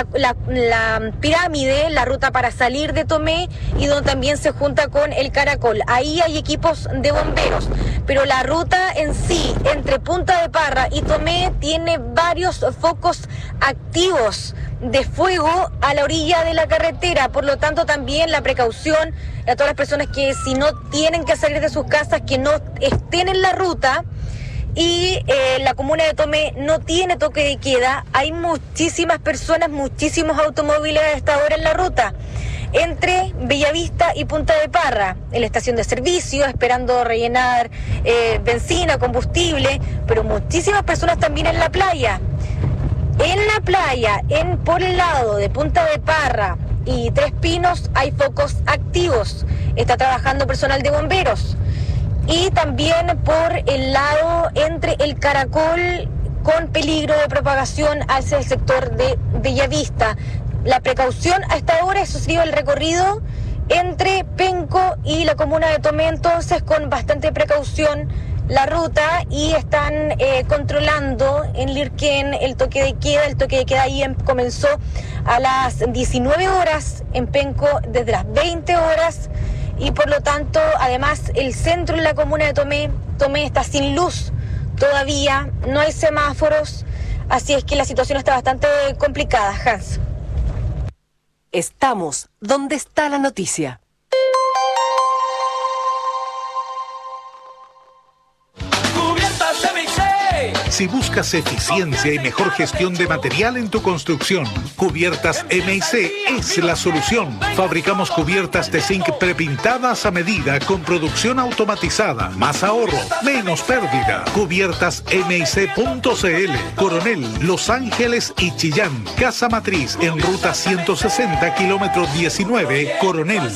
la Pirámide, la ruta para salir de Tomé, y donde también se junta con el Caracol. Ahí hay equipos de bomberos, pero la ruta en sí, entre Punta de Parra y Tomé, tiene varios focos activos de fuego a la orilla de la carretera. Por lo tanto, también la precaución a todas las personas que, si no tienen que salir de sus casas, que no estén en la ruta. Y la comuna de Tomé no tiene toque de queda. Hay muchísimas personas, muchísimos automóviles a esta hora en la ruta entre Bellavista y Punta de Parra, en la estación de servicio, esperando rellenar benzina, combustible, pero muchísimas personas también en la playa. En la playa, por el lado de Punta de Parra y Tres Pinos, hay focos activos. Está trabajando personal de bomberos. Y también por el lado entre el Caracol, con peligro de propagación hacia el sector de Bellavista. La precaución a esta hora, eso sería el recorrido entre Penco y la comuna de Tomé, entonces con bastante precaución la ruta, y están controlando en Lirquén el toque de queda. El toque de queda ahí comenzó a las 19 horas, en Penco desde las 20 horas, y por lo tanto, además, el centro en la comuna de Tomé está sin luz todavía, no hay semáforos, así es que la situación está bastante complicada, Hans. Estamos donde está la noticia. Si buscas eficiencia y mejor gestión de material en tu construcción, Cubiertas M&C es la solución. Fabricamos cubiertas de zinc prepintadas a medida con producción automatizada. Más ahorro, menos pérdida. Cubiertas M&C.cl, Coronel, Los Ángeles y Chillán. Casa Matriz en ruta 160, kilómetro 19, Coronel.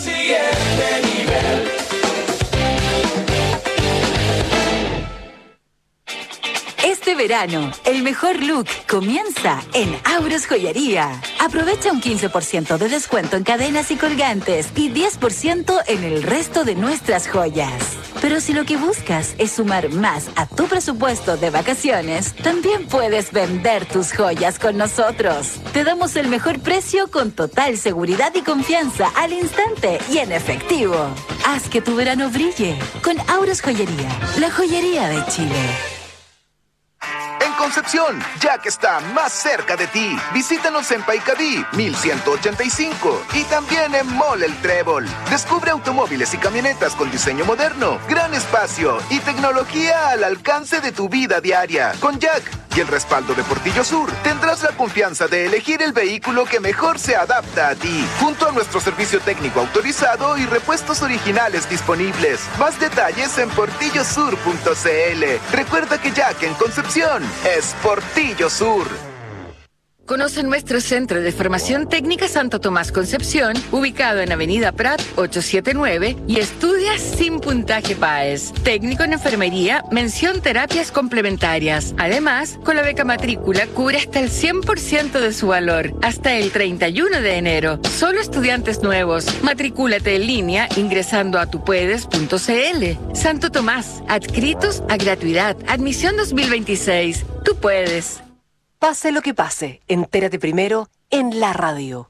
Este verano, el mejor look comienza en Auros Joyería. Aprovecha un 15% de descuento en cadenas y colgantes y 10% en el resto de nuestras joyas. Pero si lo que buscas es sumar más a tu presupuesto de vacaciones, también puedes vender tus joyas con nosotros. Te damos el mejor precio con total seguridad y confianza al instante y en efectivo. Haz que tu verano brille con Auros Joyería, la joyería de Chile. En Concepción, Jack está más cerca de ti. Visítanos en Paicaví, 1185 y también en Mall El Trébol. Descubre automóviles y camionetas con diseño moderno, gran espacio y tecnología al alcance de tu vida diaria. Con Jack y el respaldo de Portillo Sur, tendrás la confianza de elegir el vehículo que mejor se adapta a ti, junto a nuestro servicio técnico autorizado y repuestos originales disponibles. Más detalles en portillosur.cl. Recuerda que Jack en Concepción es Portillo Sur. Conoce nuestro Centro de Formación Técnica Santo Tomás Concepción, ubicado en Avenida Prat 879, y estudia sin puntaje PAES. Técnico en enfermería, mención terapias complementarias. Además, con la beca matrícula cubre hasta el 100% de su valor, hasta el 31 de enero. Solo estudiantes nuevos. Matricúlate en línea ingresando a tupuedes.cl. Santo Tomás, adscritos a gratuidad. Admisión 2026. Tú puedes. Pase lo que pase, entérate primero en la radio.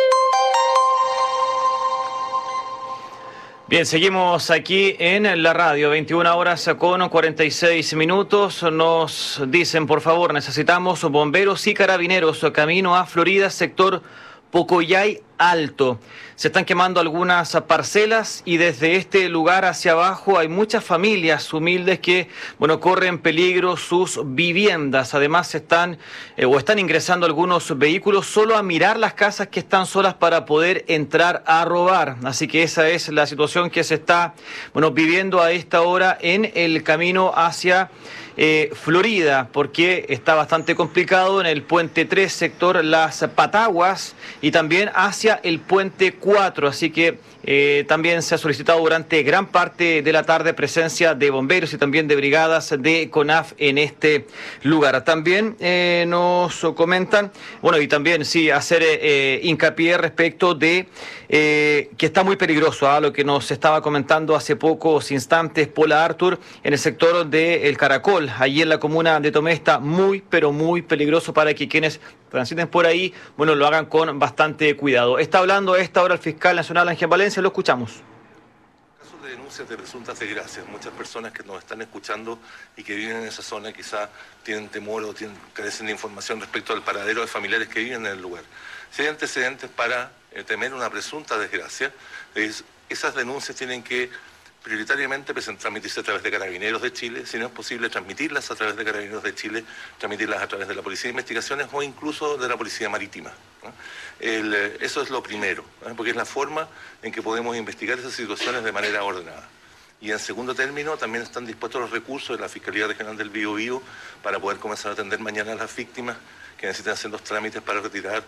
Bien, seguimos aquí en la radio, 21 horas con 46 minutos. Nos dicen, por favor, necesitamos bomberos y carabineros, camino a Florida, sector Pocoyay Alto. Se están quemando algunas parcelas y desde este lugar hacia abajo hay muchas familias humildes que, corren peligro sus viviendas. Además están ingresando algunos vehículos solo a mirar las casas que están solas para poder entrar a robar. Así que esa es la situación que se está, viviendo a esta hora en el camino hacia Florida, porque está bastante complicado en el puente 3, sector Las Pataguas, y también hacia el puente 4, así que también se ha solicitado durante gran parte de la tarde presencia de bomberos y también de brigadas de CONAF en este lugar. También nos comentan, y también sí, hacer hincapié respecto de que está muy peligroso, lo que nos estaba comentando hace pocos instantes Paula Arthur en el sector del Caracol, allí en la comuna de Tomé. Está muy, pero muy peligroso para que quienes transiten por ahí, lo hagan con bastante cuidado. Está hablando a esta hora el fiscal nacional Ángel Valencia, lo escuchamos. Casos de denuncias de presuntas desgracias, muchas personas que nos están escuchando y que viven en esa zona quizá tienen temor o carecen de información respecto al paradero de familiares que viven en el lugar. Si hay antecedentes para temer una presunta desgracia, esas denuncias tienen que prioritariamente transmitirse a través de Carabineros de Chile, si no es posible transmitirlas a través de Carabineros de Chile, transmitirlas a través de la Policía de Investigaciones o incluso de la Policía Marítima, ¿no? Eso es lo primero, ¿no? Porque es la forma en que podemos investigar esas situaciones de manera ordenada. Y en segundo término, también están dispuestos los recursos de la Fiscalía Regional del Biobío para poder comenzar a atender mañana a las víctimas que necesitan hacer los trámites para retirar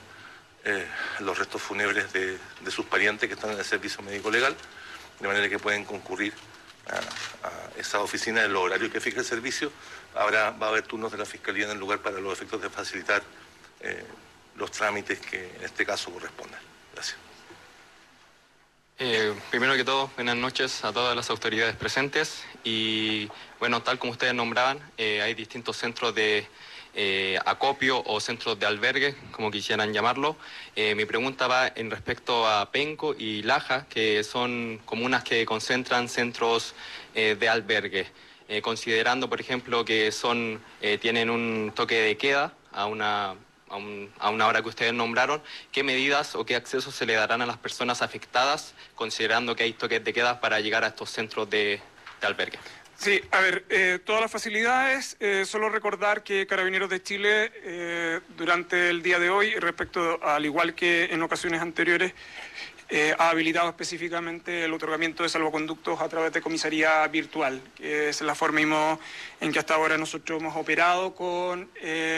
los restos fúnebres de sus parientes que están en el servicio médico legal, de manera que pueden concurrir a esa oficina en los horarios que fija el servicio. Va a haber turnos de la Fiscalía en el lugar para los efectos de facilitar los trámites que en este caso correspondan. Gracias. Primero que todo, buenas noches a todas las autoridades presentes y tal como ustedes nombraban, hay distintos centros de acopio o centros de albergue, como quisieran llamarlo. Mi pregunta va en respecto a Penco y Laja, que son comunas que concentran centros de albergue. Considerando, por ejemplo, que tienen un toque de queda a una hora que ustedes nombraron, ¿qué medidas o qué accesos se le darán a las personas afectadas, considerando que hay toques de queda para llegar a estos centros de albergue? Sí, a ver, todas las facilidades, solo recordar que Carabineros de Chile durante el día de hoy, respecto al igual que en ocasiones anteriores, ha habilitado específicamente el otorgamiento de salvoconductos a través de comisaría virtual, que es la forma y modo en que hasta ahora nosotros hemos operado con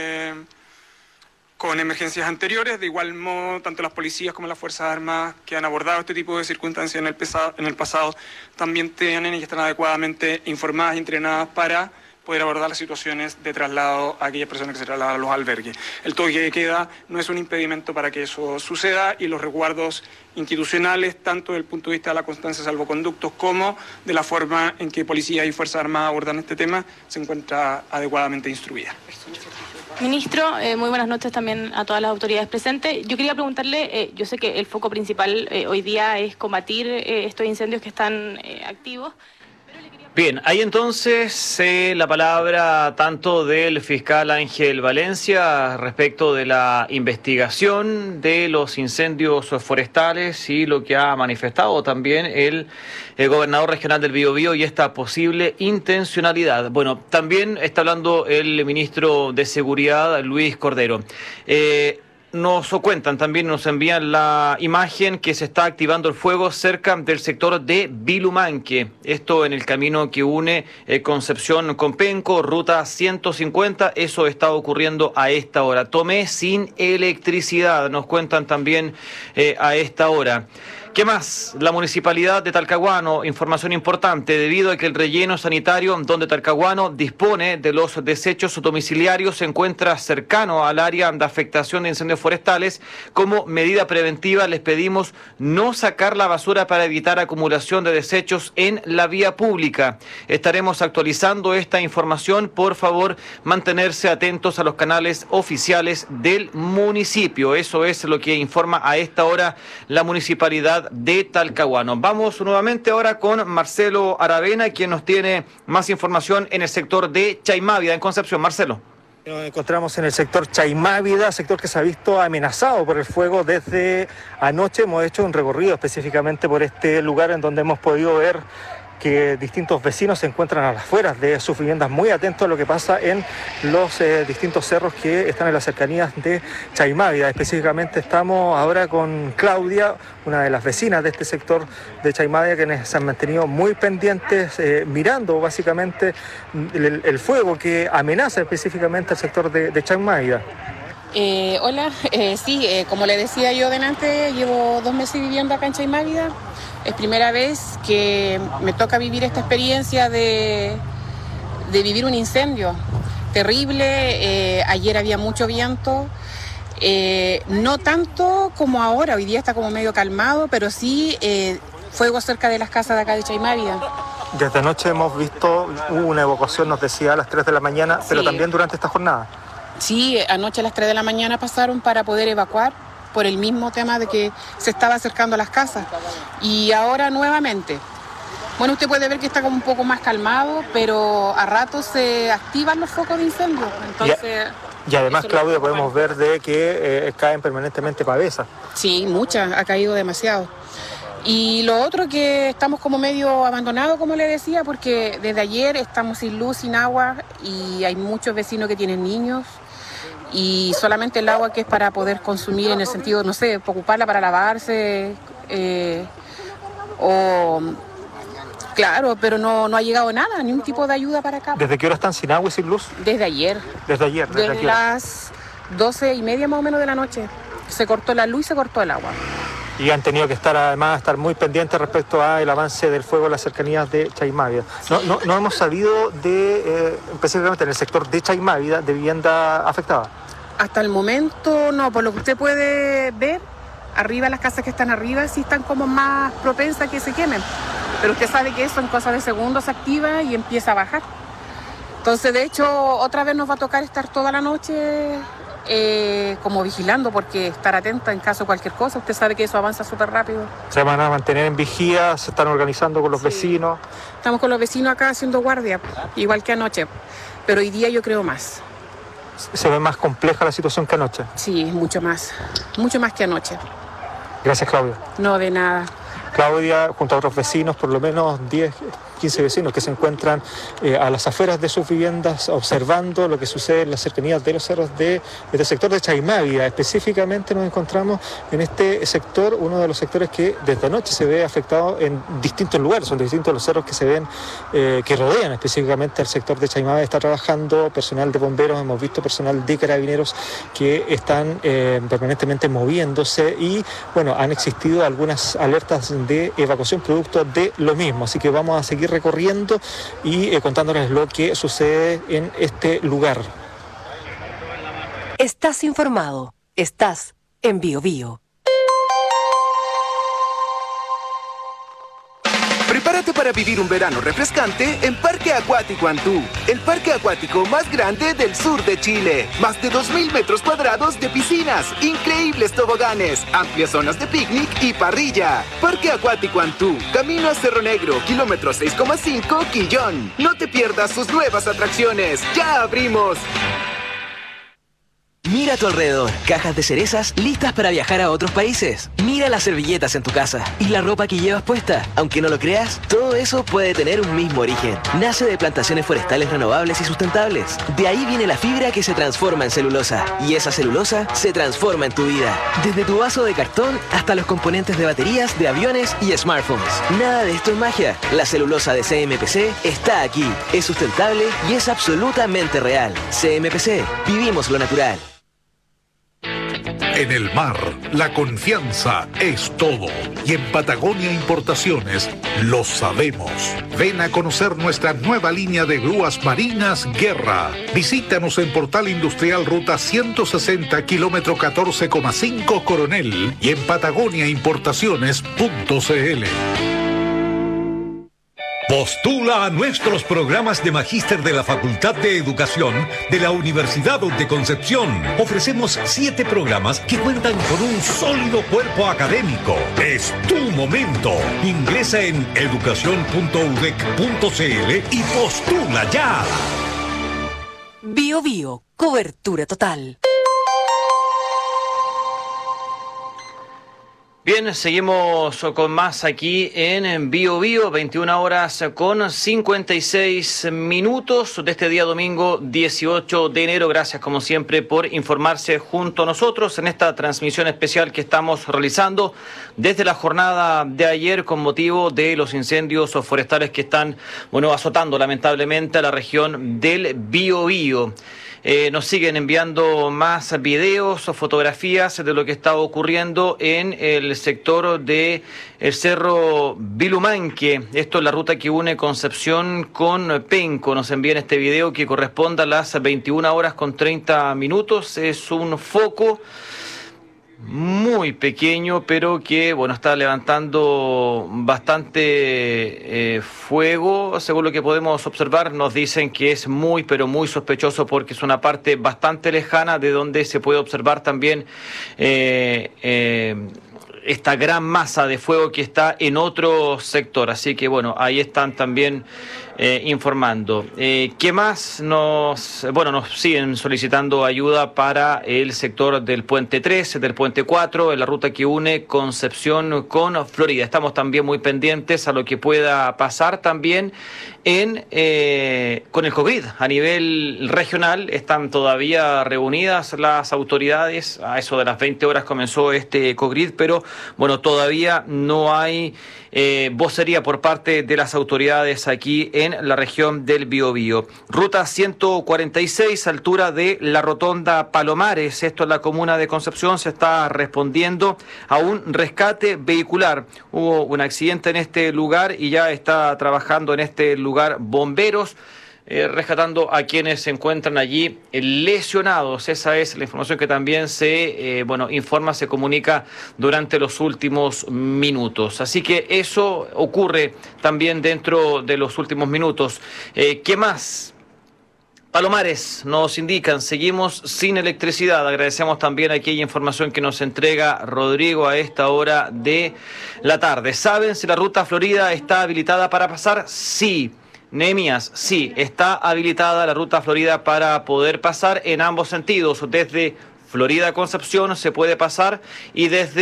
emergencias anteriores. De igual modo, tanto las policías como las Fuerzas Armadas que han abordado este tipo de circunstancias en el pasado también tienen y están adecuadamente informadas y entrenadas para poder abordar las situaciones de traslado a aquellas personas que se trasladan a los albergues. El toque de queda no es un impedimento para que eso suceda y los resguardos institucionales, tanto desde el punto de vista de la constancia de salvoconductos como de la forma en que policías y Fuerzas Armadas abordan este tema, se encuentra adecuadamente instruida. Ministro, muy buenas noches también a todas las autoridades presentes. Yo quería preguntarle, yo sé que el foco principal hoy día es combatir estos incendios que están activos. Bien, hay entonces la palabra tanto del fiscal Ángel Valencia respecto de la investigación de los incendios forestales y lo que ha manifestado también el gobernador regional del Biobío y esta posible intencionalidad. Bueno, también está hablando el ministro de Seguridad, Luis Cordero. Nos cuentan, también nos envían la imagen que se está activando el fuego cerca del sector de Vilumanque. Esto en el camino que une Concepción con Penco, ruta 150. Eso está ocurriendo a esta hora. Tomé sin electricidad, nos cuentan también a esta hora. ¿Qué más? La Municipalidad de Talcahuano, información importante, debido a que el relleno sanitario donde Talcahuano dispone de los desechos domiciliarios se encuentra cercano al área de afectación de incendios forestales. Como medida preventiva les pedimos no sacar la basura para evitar acumulación de desechos en la vía pública. Estaremos actualizando esta información. Por favor, mantenerse atentos a los canales oficiales del municipio. Eso es lo que informa a esta hora la Municipalidad de Talcahuano. Vamos nuevamente ahora con Marcelo Aravena, quien nos tiene más información en el sector de Chaimávida, en Concepción. Marcelo. Nos encontramos en el sector Chaimávida, sector que se ha visto amenazado por el fuego desde anoche. Hemos hecho un recorrido específicamente por este lugar en donde hemos podido ver que distintos vecinos se encuentran a las afueras de sus viviendas, muy atentos a lo que pasa en los distintos cerros que están en las cercanías de Chaimávida. Específicamente estamos ahora con Claudia, una de las vecinas de este sector de Chaimávida, quienes se han mantenido muy pendientes, mirando básicamente el fuego que amenaza específicamente al sector de Chaimávida. Hola, sí, como le decía yo delante, llevo 2 meses viviendo acá en Chaimávida. Es primera vez que me toca vivir esta experiencia de vivir un incendio terrible. Ayer había mucho viento, no tanto como ahora, hoy día está como medio calmado, pero sí fuego cerca de las casas de acá de Chaimávida. Desde anoche hemos visto, hubo una evacuación, nos decía, a las 3 de la mañana, pero también durante esta jornada. Sí, anoche a las 3 de la mañana pasaron para poder evacuar por el mismo tema de que se estaba acercando a las casas. Y ahora nuevamente. Bueno, usted puede ver que está como un poco más calmado, pero a ratos se activan los focos de incendio. Entonces, y además, Claudia, podemos ver de que caen permanentemente pavesas. Sí, muchas, ha caído demasiado. Y lo otro que estamos como medio abandonados, como le decía, porque desde ayer estamos sin luz, sin agua, y hay muchos vecinos que tienen niños. Y solamente el agua que es para poder consumir en el sentido, no sé, ocuparla para lavarse, claro, pero no ha llegado nada, ni un tipo de ayuda para acá. ¿Desde qué hora están sin agua y sin luz? Desde ayer. Desde las 12:30 más o menos de la noche. Se cortó la luz y se cortó el agua. Y han tenido que estar muy pendientes respecto al avance del fuego en las cercanías de Chaimávida. Sí. No hemos sabido específicamente en el sector de Chaimávida, de vivienda afectada. Hasta el momento no, por lo que usted puede ver, arriba las casas que están arriba sí están como más propensas a que se quemen. Pero usted sabe que eso en cosas de segundos se activa y empieza a bajar. Entonces, de hecho, otra vez nos va a tocar estar toda la noche como vigilando, porque estar atenta en caso de cualquier cosa. Usted sabe que eso avanza súper rápido. Se van a mantener en vigía, se están organizando con los vecinos. Estamos con los vecinos acá haciendo guardia, igual que anoche, pero hoy día yo creo más. ¿Se ve más compleja la situación que anoche? Sí, mucho más que anoche. Gracias, Claudia. No, de nada. Claudia, junto a otros vecinos, por lo menos 10, 15 vecinos que se encuentran a las afueras de sus viviendas observando lo que sucede en las cercanías de los cerros del sector de Chaimávida. Específicamente nos encontramos en este sector, uno de los sectores que desde anoche se ve afectado en distintos lugares, son distintos los cerros que se ven, que rodean específicamente al sector de Chaimávida. Está trabajando personal de bomberos, hemos visto personal de carabineros que están permanentemente moviéndose y bueno, han existido algunas alertas de evacuación producto de lo mismo, así que vamos a seguir recorriendo y contándoles lo que sucede en este lugar. Estás informado, estás en BioBio. Prepárate para vivir un verano refrescante en Parque Acuático Antú, el parque acuático más grande del sur de Chile. Más de 2.000 metros cuadrados de piscinas, increíbles toboganes, amplias zonas de picnic y parrilla. Parque Acuático Antú, camino a Cerro Negro, kilómetro 6,5, Quillón. No te pierdas sus nuevas atracciones. ¡Ya abrimos! Mira a tu alrededor, cajas de cerezas listas para viajar a otros países. Mira las servilletas en tu casa y la ropa que llevas puesta. Aunque no lo creas, todo eso puede tener un mismo origen. Nace de plantaciones forestales renovables y sustentables. De ahí viene la fibra que se transforma en celulosa. Y esa celulosa se transforma en tu vida. Desde tu vaso de cartón hasta los componentes de baterías, de aviones y smartphones. Nada de esto es magia. La celulosa de CMPC está aquí. Es sustentable y es absolutamente real. CMPC, vivimos lo natural. En el mar, la confianza es todo. Y en Patagonia Importaciones lo sabemos. Ven a conocer nuestra nueva línea de grúas marinas Guerra. Visítanos en Portal Industrial Ruta 160, kilómetro 14,5 Coronel y en patagoniaimportaciones.cl. Postula a nuestros programas de magíster de la Facultad de Educación de la Universidad de Concepción. Ofrecemos 7 programas que cuentan con un sólido cuerpo académico. Es tu momento. Ingresa en educación.udec.cl y postula ya. BioBio, cobertura total. Bien, seguimos con más aquí en BioBio, 21 horas con 56 minutos de este día domingo 18 de enero. Gracias como siempre por informarse junto a nosotros en esta transmisión especial que estamos realizando desde la jornada de ayer con motivo de los incendios forestales que están, azotando lamentablemente a la región del Biobío. Nos siguen enviando más videos o fotografías de lo que está ocurriendo en el sector de el Cerro Vilumanque. Esto es la ruta que une Concepción con Penco. Nos envían este video que corresponde a las 21 horas con 30 minutos. Es un foco muy pequeño, pero que está levantando bastante fuego. Según lo que podemos observar, nos dicen que es muy, pero muy sospechoso porque es una parte bastante lejana de donde se puede observar también esta gran masa de fuego que está en otro sector. Así que ahí están también informando. ¿Qué más? Nos siguen solicitando ayuda para el sector del Puente 3, del Puente 4, en la ruta que une Concepción con Florida. Estamos también muy pendientes a lo que pueda pasar también con el COVID. A nivel regional están todavía reunidas las autoridades. A eso de las 20 horas comenzó este COVID, pero todavía no hay vocería por parte de las autoridades aquí en la región del Biobío. Ruta 146, altura de la Rotonda Palomares. Esto en la comuna de Concepción. Se está respondiendo a un rescate vehicular. Hubo un accidente en este lugar y ya está trabajando en este lugar bomberos, rescatando a quienes se encuentran allí lesionados. Esa es la información que también se informa, se comunica durante los últimos minutos. Así que eso ocurre también dentro de los últimos minutos. ¿Qué más? Palomares, nos indican, seguimos sin electricidad. Agradecemos también aquella información que nos entrega Rodrigo a esta hora de la tarde. ¿Saben si la ruta Florida está habilitada para pasar? Sí. Nehemías, sí, está habilitada la ruta Florida para poder pasar en ambos sentidos. Desde Florida a Concepción se puede pasar y desde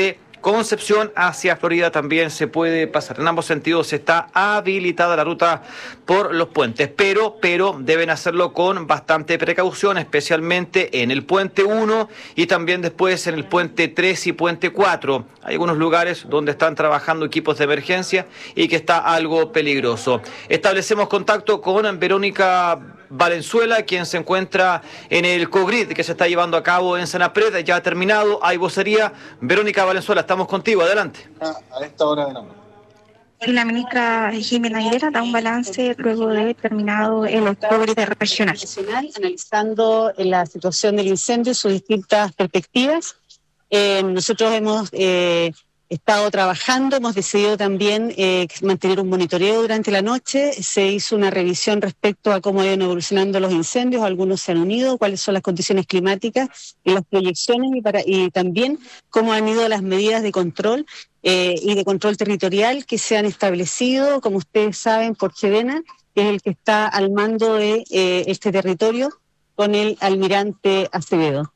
Concepción hacia Florida también se puede pasar. En ambos sentidos está habilitada la ruta por los puentes, pero deben hacerlo con bastante precaución, especialmente en el puente 1 y también después en el puente 3 y puente 4. Hay algunos lugares donde están trabajando equipos de emergencia y que está algo peligroso. Establecemos contacto con Verónica Valenzuela, quien se encuentra en el COGRID que se está llevando a cabo en Senapred. Ya ha terminado, hay vocería. Verónica Valenzuela, estamos contigo, adelante. A esta hora de la noche. La ministra Jimena Aguilera da un balance luego de terminado el COGRID regional. Analizando la situación del incendio, sus distintas perspectivas. Nosotros hemos estado trabajando, hemos decidido también mantener un monitoreo durante la noche. Se hizo una revisión respecto a cómo iban evolucionando los incendios, algunos se han unido, cuáles son las condiciones climáticas y las proyecciones y también cómo han ido las medidas de control y de control territorial que se han establecido, como ustedes saben, por Sedena, que es el que está al mando de este territorio, con el almirante Acevedo.